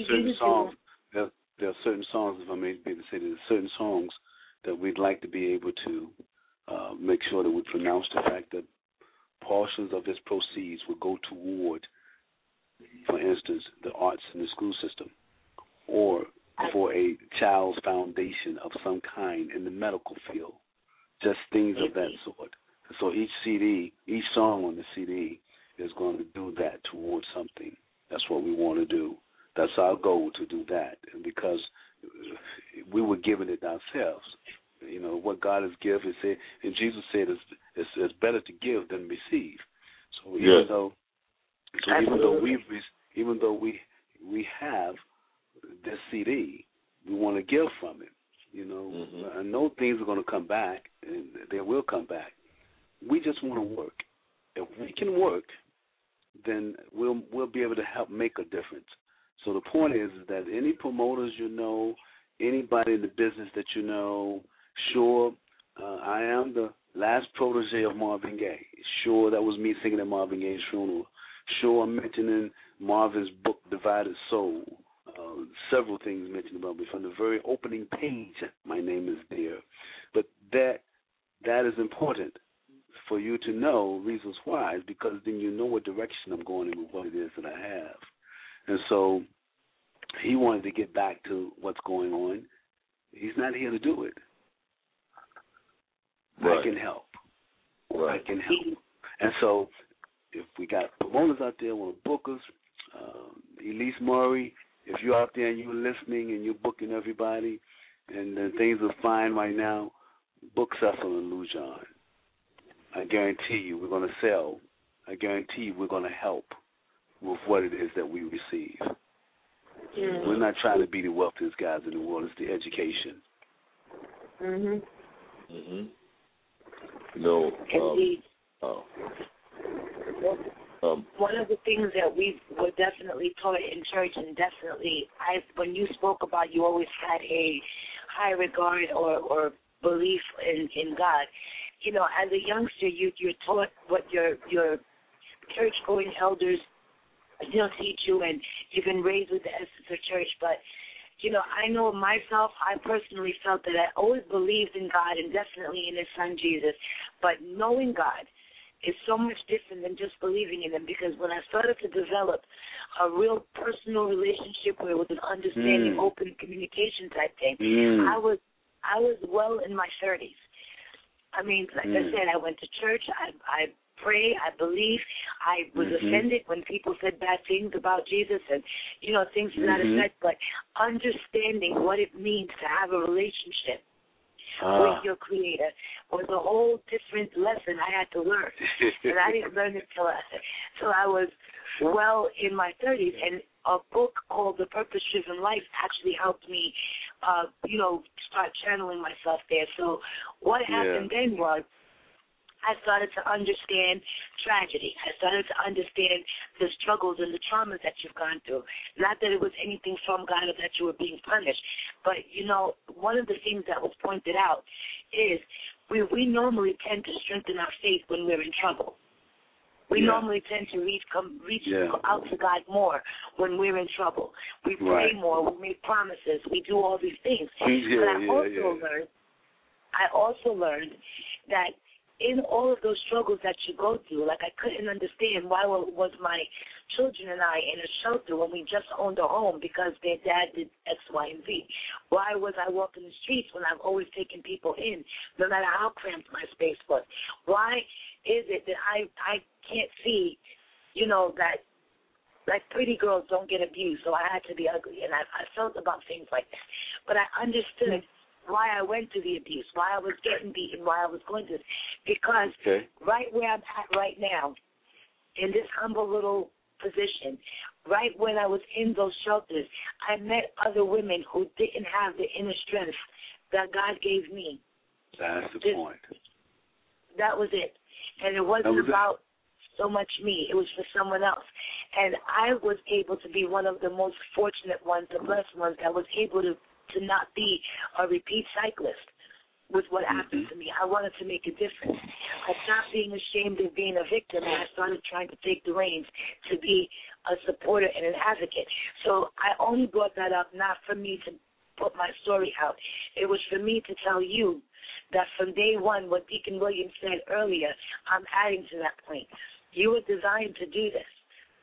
certain songs, if I may be able to say, there are certain songs that we'd like to be able to make sure that we pronounce the fact that portions of this proceeds will go toward, for instance, the arts in the school system, or for a child's foundation of some kind in the medical field, just things of that sort. So each CD, each song on the CD is going to do that towards something. That's what we want to do. That's our goal, to do that. And because we were given it ourselves, you know, what God has given, and Jesus said it's better to give than receive. So even though we have this CD, we want to give from it. You know, I know things are going to come back, and they will come back. We just want to work. If we can work, then we'll be able to help make a difference. So the point is that any promoters you know, anybody in the business that you know, sure, I am the last protege of Marvin Gaye. Sure, that was me singing at Marvin Gaye's funeral. Sure, I'm mentioning Marvin's book, Divided Soul. Several things mentioned about me. From the very opening page, my name is there. But that is important for you to know reasons why, because then you know what direction I'm going in with what it is that I have. And so he wanted to get back to what's going on. He's not here to do it. Right. I can help. Right. I can help. And so if we got promoters out there want to book us, Elise Murray, if you're out there and you're listening and you're booking everybody and things are fine right now, book Cecil and Lujan. I guarantee you we're going to sell. I guarantee you we're going to help with what it is that we receive. Mm-hmm. We're not trying to be the wealthiest guys in the world. It's the education. No. One of the things that we were definitely taught in church, and definitely, when you spoke about, you always had a high regard or belief in God. You know, as a youngster, you're taught what your church-going elders, teach you, and you've been raised with the essence of church. But, I know myself, I personally felt that I always believed in God and definitely in His Son Jesus. But knowing God is so much different than just believing in Him, because when I started to develop a real personal relationship where it was an understanding, open communication type thing, I was well in my 30s. I mean, like I said, I went to church, I pray, I believe. I was offended when people said bad things about Jesus and, things to that effect. But understanding what it means to have a relationship with your Creator was a whole different lesson I had to learn. And I didn't learn it till I was well in my 30s. And a book called The Purpose-Driven Life actually helped me, start channeling myself there. So what happened then was, I started to understand tragedy. I started to understand the struggles and the traumas that you've gone through. Not that it was anything from God or that you were being punished, but, one of the things that was pointed out is we normally tend to strengthen our faith when we're in trouble. We normally tend to reach out to God more when we're in trouble. We pray more. We make promises. We do all these things. But I also learned that in all of those struggles that you go through, like I couldn't understand why was my children and I in a shelter when we just owned a home because their dad did X, Y, and Z. Why was I walking the streets when I've always taken people in, no matter how cramped my space was? Why is it that I can't see, that like pretty girls don't get abused, so I had to be ugly, and I felt about things like that. But I understood why I went through the abuse, why I was getting beaten, why I was going through this. Because right where I'm at right now, in this humble little position, right when I was in those shelters, I met other women who didn't have the inner strength that God gave me. That's the point. That was it. And it wasn't about so much me. It was for someone else. And I was able to be one of the most fortunate ones, the blessed ones, that was able to not be a repeat cyclist with what happened to me. I wanted to make a difference. I stopped being ashamed of being a victim, and I started trying to take the reins to be a supporter and an advocate. So I only brought that up not for me to put my story out. It was for me to tell you that from day one, what Deacon Williams said earlier, I'm adding to that point. You were designed to do this.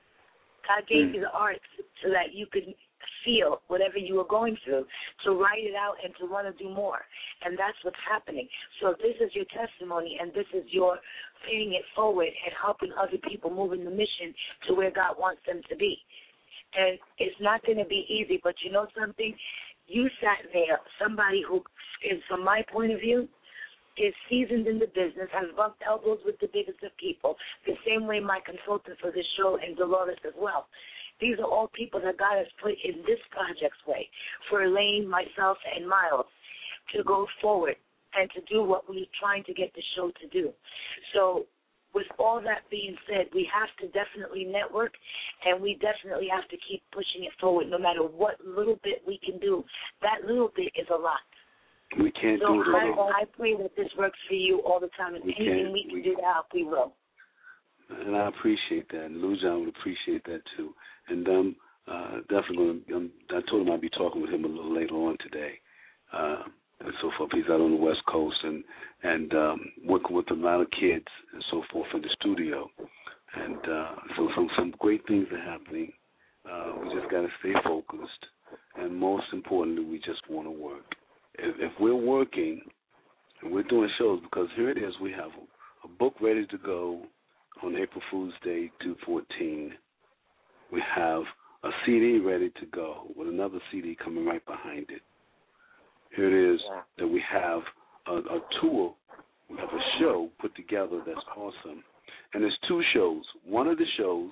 God gave you the art so that you could feel whatever you were going through, to write it out and to want to do more. And that's what's happening. So if this is your testimony and this is your paying it forward and helping other people move in the mission to where God wants them to be. And it's not going to be easy, but you know something? You sat there, somebody who is, from my point of view, is seasoned in the business, has bumped elbows with the biggest of people, the same way my consultant for this show and Dolores as well. These are all people that God has put in this project's way for Elaine, myself, and Miles to go forward and to do what we're trying to get the show to do. So with all that being said, we have to definitely network, and we definitely have to keep pushing it forward no matter what little bit we can do. That little bit is a lot. We can't do it alone. I pray that this works for you all the time, and anything we can do to help, we will. And I appreciate that, and Lou John would appreciate that too. And definitely, I told him I'd be talking with him a little later on today, and so forth. He's out on the West Coast and working with a lot of kids and so forth in the studio. And so some great things are happening. We just got to stay focused, and most importantly, we just want to work. If we're working and we're doing shows, because here it is, we have a book ready to go on April Fool's Day 2014. We have a CD ready to go with another CD coming right behind it. Here it is that we have a tour, we have a show put together that's awesome. And there's two shows. One of the shows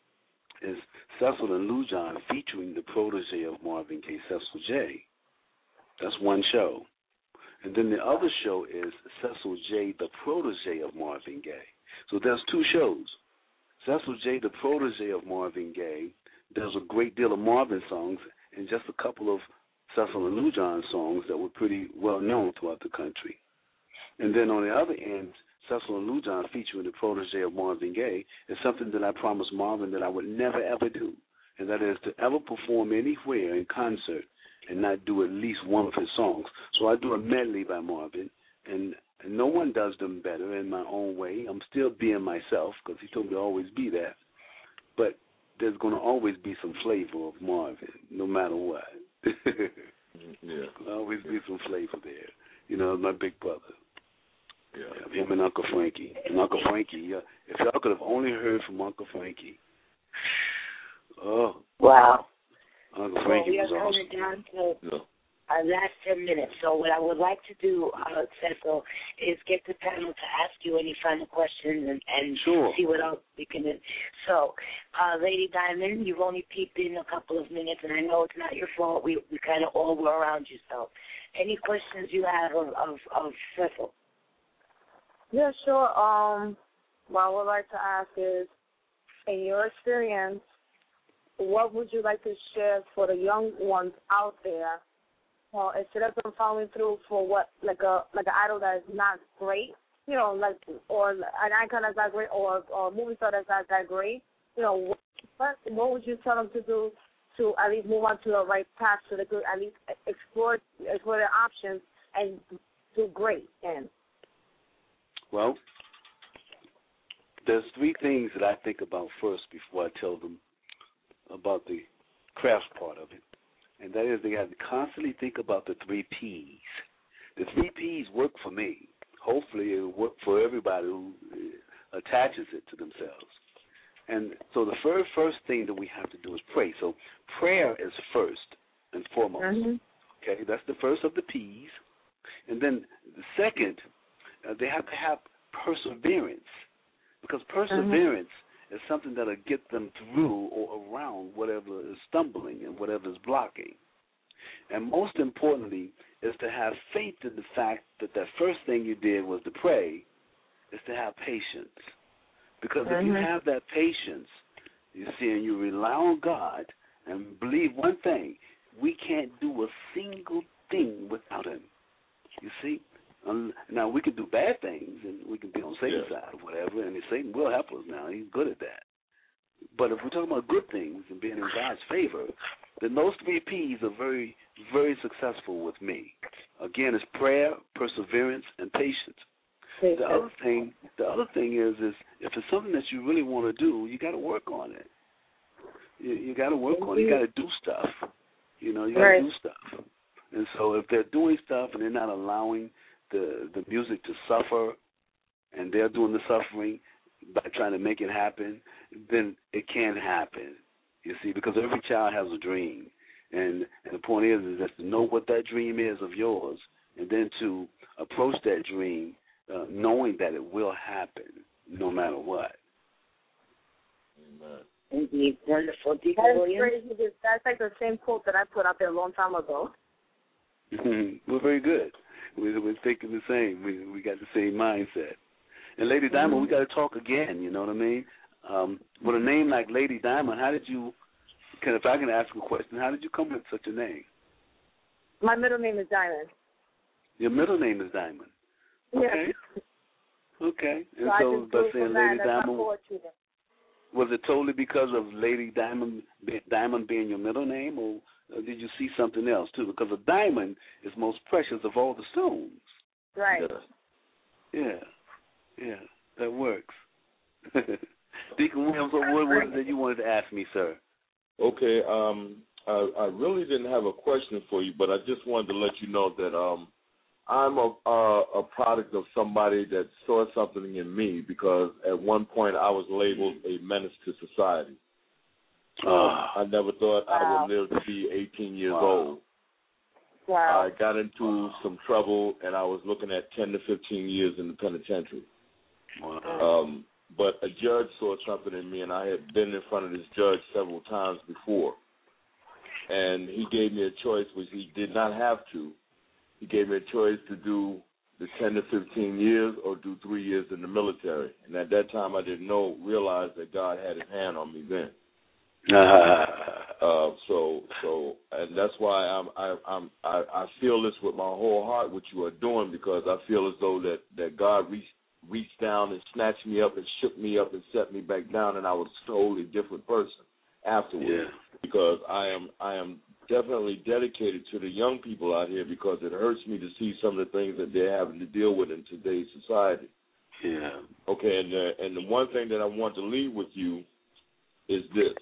is Cecil and Lou John featuring the protege of Marvin Gaye, Cecil J. That's one show. And then the other show is Cecil J, the protege of Marvin Gaye. So there's two shows. Cecil J, the protege of Marvin Gaye, does a great deal of Marvin songs and just a couple of Cecil and Lou John songs that were pretty well known throughout the country. And then on the other end, Cecil and Lou John featuring the protege of Marvin Gaye is something that I promised Marvin that I would never, ever do, and that is to ever perform anywhere in concert and not do at least one of his songs. So I do a medley by Marvin, and no one does them better in my own way. I'm still being myself because he told me to always be that. But there's going to always be some flavor of Marvin, no matter what. Yeah. There'll always be some flavor there. You know, my big brother. Yeah. Him and Uncle Frankie. And Uncle Frankie, if y'all could have only heard from Uncle Frankie. Oh. Wow. Uncle Frankie was awesome. We are coming down to our last 10 minutes. So what I would like to do, Cecil, is get the panel to ask you any final questions and see what else we can do. So, Lady Diamond, you've only peeped in a couple of minutes, and I know it's not your fault. We kind of all were around you. So any questions you have of Cecil? Yeah, sure. What I would like to ask is, in your experience, what would you like to share for the young ones out there? Instead of them following through for what, like an idol that is not great, you know, like, or an icon that's not great, or a movie star that's not that great, you know, what would you tell them to do to at least move on to the right path so they could at least explore their options and do great? And well, there's three things that I think about first before I tell them about the craft part of it. And that is they have to constantly think about the 3 Ps. The 3 Ps work for me. Hopefully it will work for everybody who attaches it to themselves. And so the first thing that we have to do is pray. So prayer is first and foremost. Mm-hmm. Okay, that's the first of the Ps. And then the second, they have to have perseverance, because perseverance is something that will get them through or around whatever is stumbling and whatever is blocking. And most importantly is to have faith in the fact that that first thing you did was to pray, is to have patience. Because if you have that patience, you see, and you rely on God and believe one thing, we can't do a single thing without Him. You see? Now, we can do bad things, and we can be on Satan's side or whatever, and Satan will help us now. He's good at that. But if we're talking about good things and being in God's favor, then those 3 P's are very, very successful with me. Again, it's prayer, perseverance, and patience. The other thing is if it's something that you really want to do, you got to work on it. You got to work on it. You got to do stuff. You got to do stuff. And so if they're doing stuff and they're not allowing the music to suffer, and they're doing the suffering by trying to make it happen, then it can happen. You see, because every child has a dream, and the point is that to know what that dream is of yours, and then to approach that dream knowing that it will happen no matter what. Amen. Indeed, wonderful. That's like the same quote that I put out there a long time ago. We're very good. We're thinking the same. We got the same mindset. And Lady Diamond, we got to talk again. You know what I mean? With a name like Lady Diamond, how did you? If I can ask a question, how did you come with such a name? My middle name is Diamond. Your middle name is Diamond. Okay. Yes. Okay. And so by saying Lady Diamond, was it totally because of Lady Diamond being your middle name, or did you see something else too? Because a diamond is most precious of all the stones. Right. Yeah, that works. Deacon Williams, what was it that you wanted to ask me, sir? Okay, I really didn't have a question for you, but I just wanted to let you know that I'm a product of somebody that saw something in me, because at one point I was labeled a menace to society. I never thought I would live to be 18 years old. Wow. I got into some trouble, and I was looking at 10 to 15 years in the penitentiary. Wow. But a judge saw something in me, and I had been in front of this judge several times before. And he gave me a choice, which he did not have to. He gave me a choice to do the 10 to 15 years or do 3 years in the military. And at that time, I didn't realize that God had his hand on me then. And that's why I feel this with my whole heart, what you are doing, because I feel as though that God reached down and snatched me up and shook me up and set me back down, and I was a totally different person afterwards. Yeah. Because I am definitely dedicated to the young people out here, because it hurts me to see some of the things that they're having to deal with in today's society. Yeah. Okay, and the one thing that I want to leave with you is this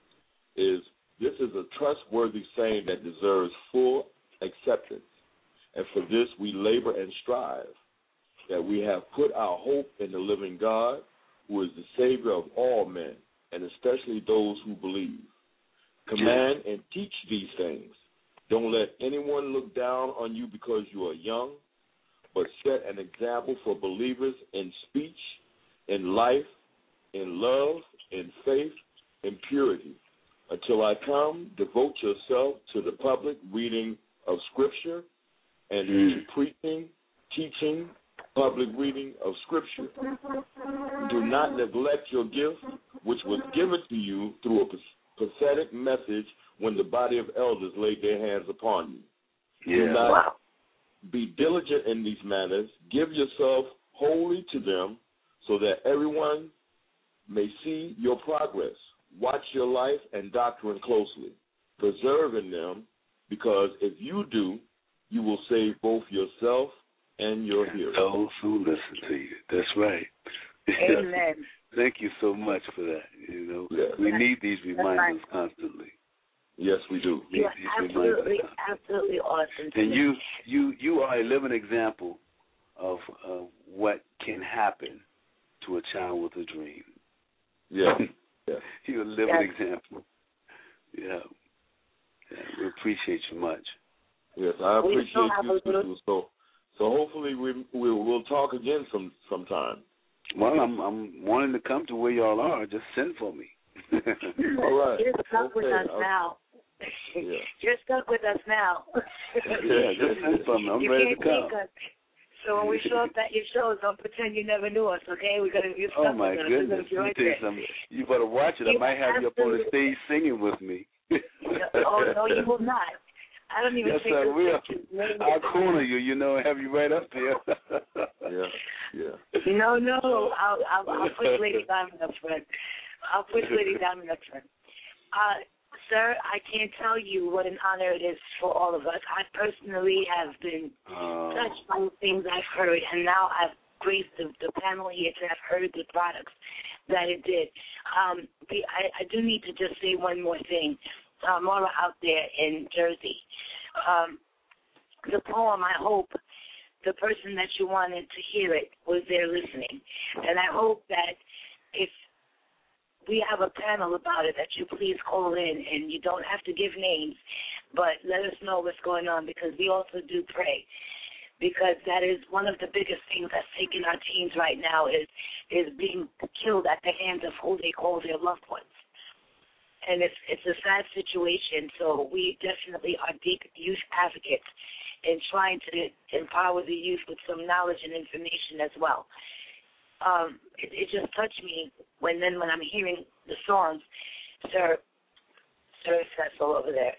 is a trustworthy saying that deserves full acceptance. And for this we labor and strive, that we have put our hope in the living God, who is the Savior of all men, and especially those who believe. Command and teach these things. Don't let anyone look down on you because you are young, but set an example for believers in speech, in life, in love, in faith, in purity. Until I come, devote yourself to the public reading of Scripture and to preaching, teaching, public reading of Scripture. Do not neglect your gift, which was given to you through a prophetic message when the body of elders laid their hands upon you. Yeah. Do not be diligent in these matters. Give yourself wholly to them, so that everyone may see your progress. Watch your life and doctrine closely, preserving them, because if you do, you will save both yourself and your hearers. Those who listen to you. That's right. Amen. Thank you so much for that. We need these reminders constantly. Yes, we do. You're absolutely awesome. And you are a living example of what can happen to a child with a dream. Yeah. You're a living example. Yeah. We appreciate you much. Yes, I appreciate you too. So hopefully we'll talk again sometime. Well, I'm wanting to come to where y'all are. Just send for me. All right. You're stuck with us now. Yeah. You're stuck with us now. Yeah, just send for me. I'm ready to come. So when we show up at your shows, don't pretend you never knew us, okay? We're gonna be stuck. Oh my goodness! Let me tell you something. You better watch it. I might have you up on the stage singing with me. Oh no, you will not. I don't even yes, think I will. pictures. I'll corner you, and have you right up there. Yeah. No. I'll push Lady Diamond up front. I'll push Lady Diamond up front. Sir, I can't tell you what an honor it is for all of us. I personally have been touched by the things I've heard, and now I've graced the panel here to have heard the products that it did. I do need to just say one more thing. Maura out there in Jersey. The poem, I hope the person that you wanted to hear it was there listening. And I hope that if we have a panel about it, that you please call in, and you don't have to give names, but let us know what's going on, because we also do pray. Because that is one of the biggest things that's taking our teens right now is being killed at the hands of who they call their loved ones. And it's a sad situation, so we definitely are deep youth advocates in trying to empower the youth with some knowledge and information as well. It just touched me when I'm hearing the songs, Sir Cecil over there.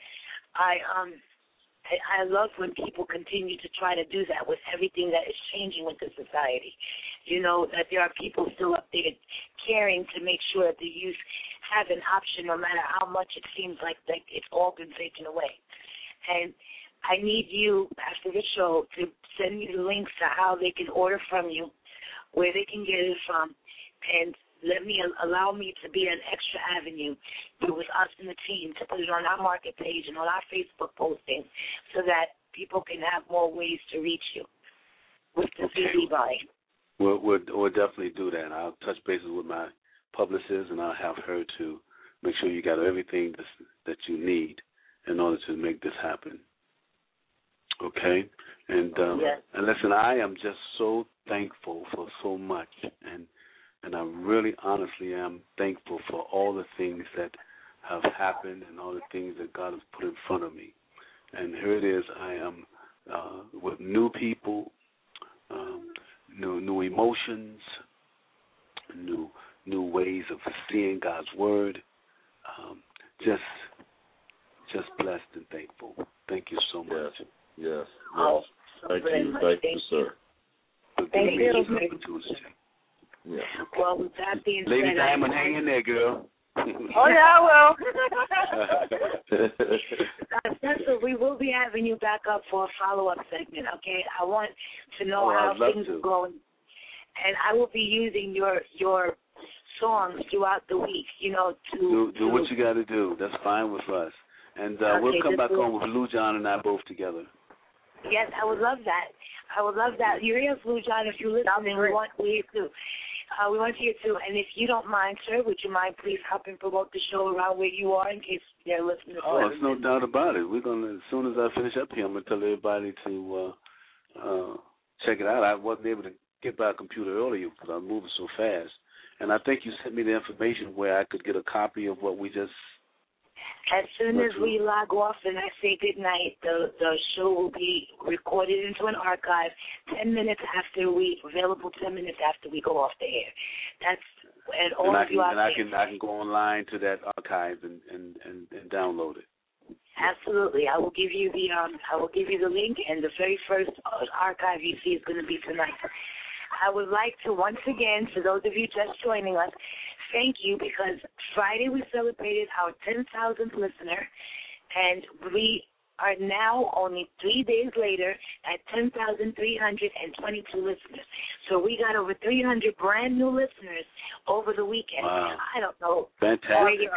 I love when people continue to try to do that with everything that is changing with the society. That there are people still up there caring to make sure that the youth have an option, no matter how much it seems like it's all been taken away. And I need you, after the show, to send me the links to how they can order from you, where they can get it from, and allow me to be an extra avenue with us and the team to put it on our market page and on our Facebook postings so that people can have more ways to reach you with the CD body. We'll definitely do that. I'll touch bases with my publicist, and I'll have her to make sure you got everything that you need in order to make this happen. Okay? And listen, I am just so thankful for so much, and I really honestly am thankful for all the things that have happened and all the things that God has put in front of me. And here it is, I am with new people, new emotions, new ways of seeing God's word. Just blessed and thankful. Thank you so much. Yes. Oh, thank you, sir. Thank you. Yeah. Well, with that being said, Lady Diamond, hang in there, girl. Oh, yeah, I will. Cecil, we will be having you back up for a follow-up segment, okay? I want to know how things are going. And I will be using your songs throughout the week, to do what you got to do. That's fine with us. And we'll come back on with Lou John and I both together. Yes, I would love that. You're here, Lou John, if you're listening. We want to hear too. We want to hear too. And if you don't mind, sir, would you mind please help and promote the show around where you are in case they're listening? Oh, there's no doubt about it. We're gonna, as soon as I finish up here, I'm gonna tell everybody to check it out. I wasn't able to get by a computer earlier because I'm moving so fast. And I think you sent me the information where I could get a copy of what we just. As soon as we log off and I say good night, the show will be recorded into an archive 10 minutes after available 10 minutes after we go off the air. And all of you out there. And I can go online to that archive and download it. Absolutely. I will give you the link, and the very first archive you see is going to be tonight. I would like to once again, for those of you just joining us, thank you, because Friday we celebrated our 10,000th listener, and we are now only 3 days later at 10,322 listeners. So we got over 300 brand new listeners over the weekend. Wow. I don't know. Fantastic.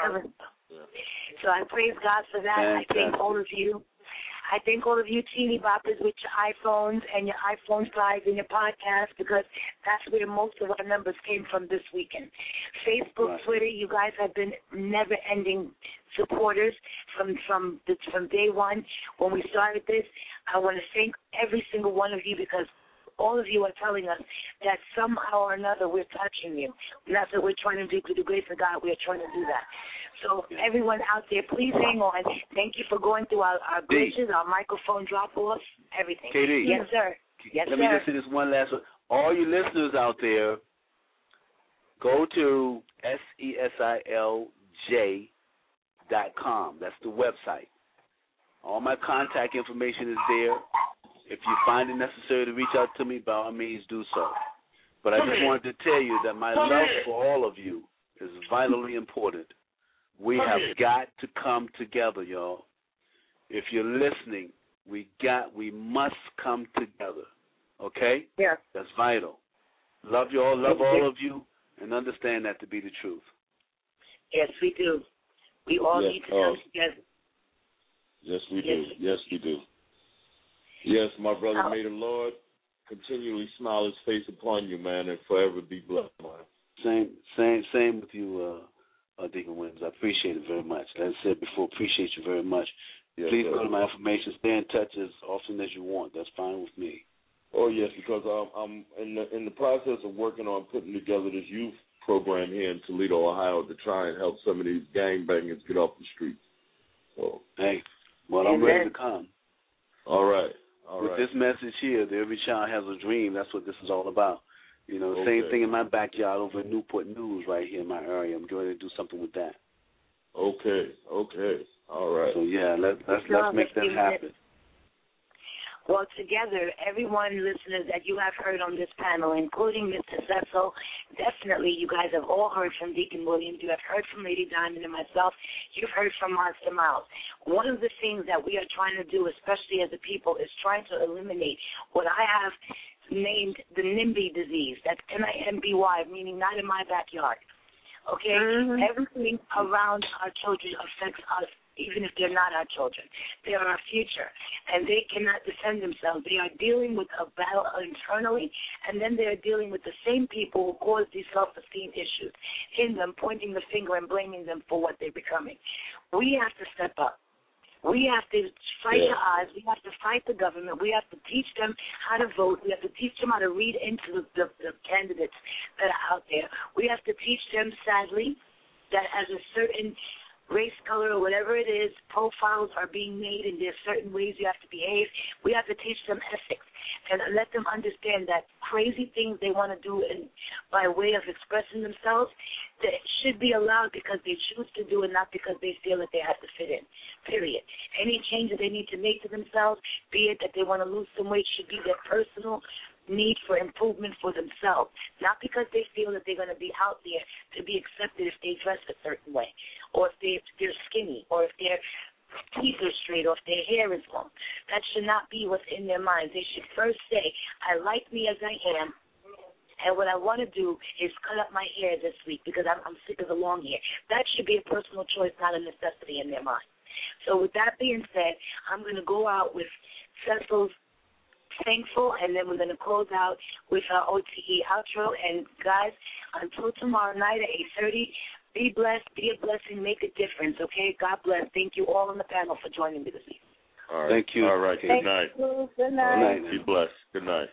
So I praise God for that. Fantastic. I thank all of you. I thank all of you teeny boppers with your iPhones and your iPhone 5s and your podcasts, because that's where most of our numbers came from this weekend. Facebook, right. Twitter, you guys have been never-ending supporters from day one. When we started this, I want to thank every single one of you, because all of you are telling us that somehow or another we're touching you. And that's what we're trying to do. To the grace of God, we're trying to do that. So everyone out there, please hang on. Thank you for going through our glitches, our microphone drop-offs, everything. KD. Yes, sir. Yes, Let me just say this one last one. All you listeners out there, go to SESILJ.com. That's the website. All my contact information is there. If you find it necessary to reach out to me, by all means do so. But I just wanted to tell you that my love for all of you is vitally important. We have got to come together, y'all. If you're listening, we must come together. Okay? Yeah. That's vital. Love you all, love all of you, and understand that to be the truth. Yes, we do. We all need to come together. Yes, we do. Yes, we do. Yes, my brother, may the Lord continually smile his face upon you, man, and forever be blessed, man. Same with you, Deacon Williams. I appreciate it very much. As I said before, appreciate you very much. Yes, please go to my information. Stay in touch as often as you want. That's fine with me. Oh yes, because I'm in the process of working on putting together this youth program here in Toledo, Ohio, to try and help some of these gangbangers get off the streets. So, hey, well, I'm ready to come. All right. With this message here, that every child has a dream. That's what this is all about. You know, the same thing in my backyard over at Newport News, right here in my area. I'm going to do something with that. Okay. All right. So yeah, let's make that happen. Well, together, everyone, listeners that you have heard on this panel, including Mr. Cecil, definitely you guys have all heard from Deacon Williams. You have heard from Lady Diamond and myself. You've heard from Monster Miles. One of the things that we are trying to do, especially as a people, is trying to eliminate what I have named the NIMBY disease. That's NIMBY, meaning not in my backyard. Okay? Mm-hmm. Everything around our children affects us, even if they're not our children. They are our future, and they cannot defend themselves. They are dealing with a battle internally, and then they are dealing with the same people who cause these self-esteem issues in them, pointing the finger and blaming them for what they're becoming. We have to step up. We have to fight the odds. We have to fight the government. We have to teach them how to vote. We have to teach them how to read into the candidates that are out there. We have to teach them, sadly, that as a certain race, color, or whatever it is, profiles are being made, and there's certain ways you have to behave. We have to teach them ethics and let them understand that crazy things they want to do by way of expressing themselves, that should be allowed because they choose to do it, not because they feel that they have to fit in, period. Any changes they need to make to themselves, be it that they want to lose some weight, should be their personal need for improvement for themselves, not because they feel that they're going to be out there to be accepted if they dress a certain way, or if they're skinny, or if their teeth are straight, or if their hair is long. That should not be what's in their minds. They should first say, I like me as I am, and what I want to do is cut up my hair this week because I'm sick of the long hair. That should be a personal choice, not a necessity in their mind. So with that being said, I'm going to go out with Cecil's Thankful, and then we're going to close out with our OTE outro. And, guys, until tomorrow night at 8:30, be blessed, be a blessing, make a difference, okay? God bless. Thank you all on the panel for joining me this evening. All right. Thank you. All right. Good night. Good night. Be blessed. Good night.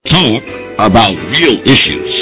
talk about real issues.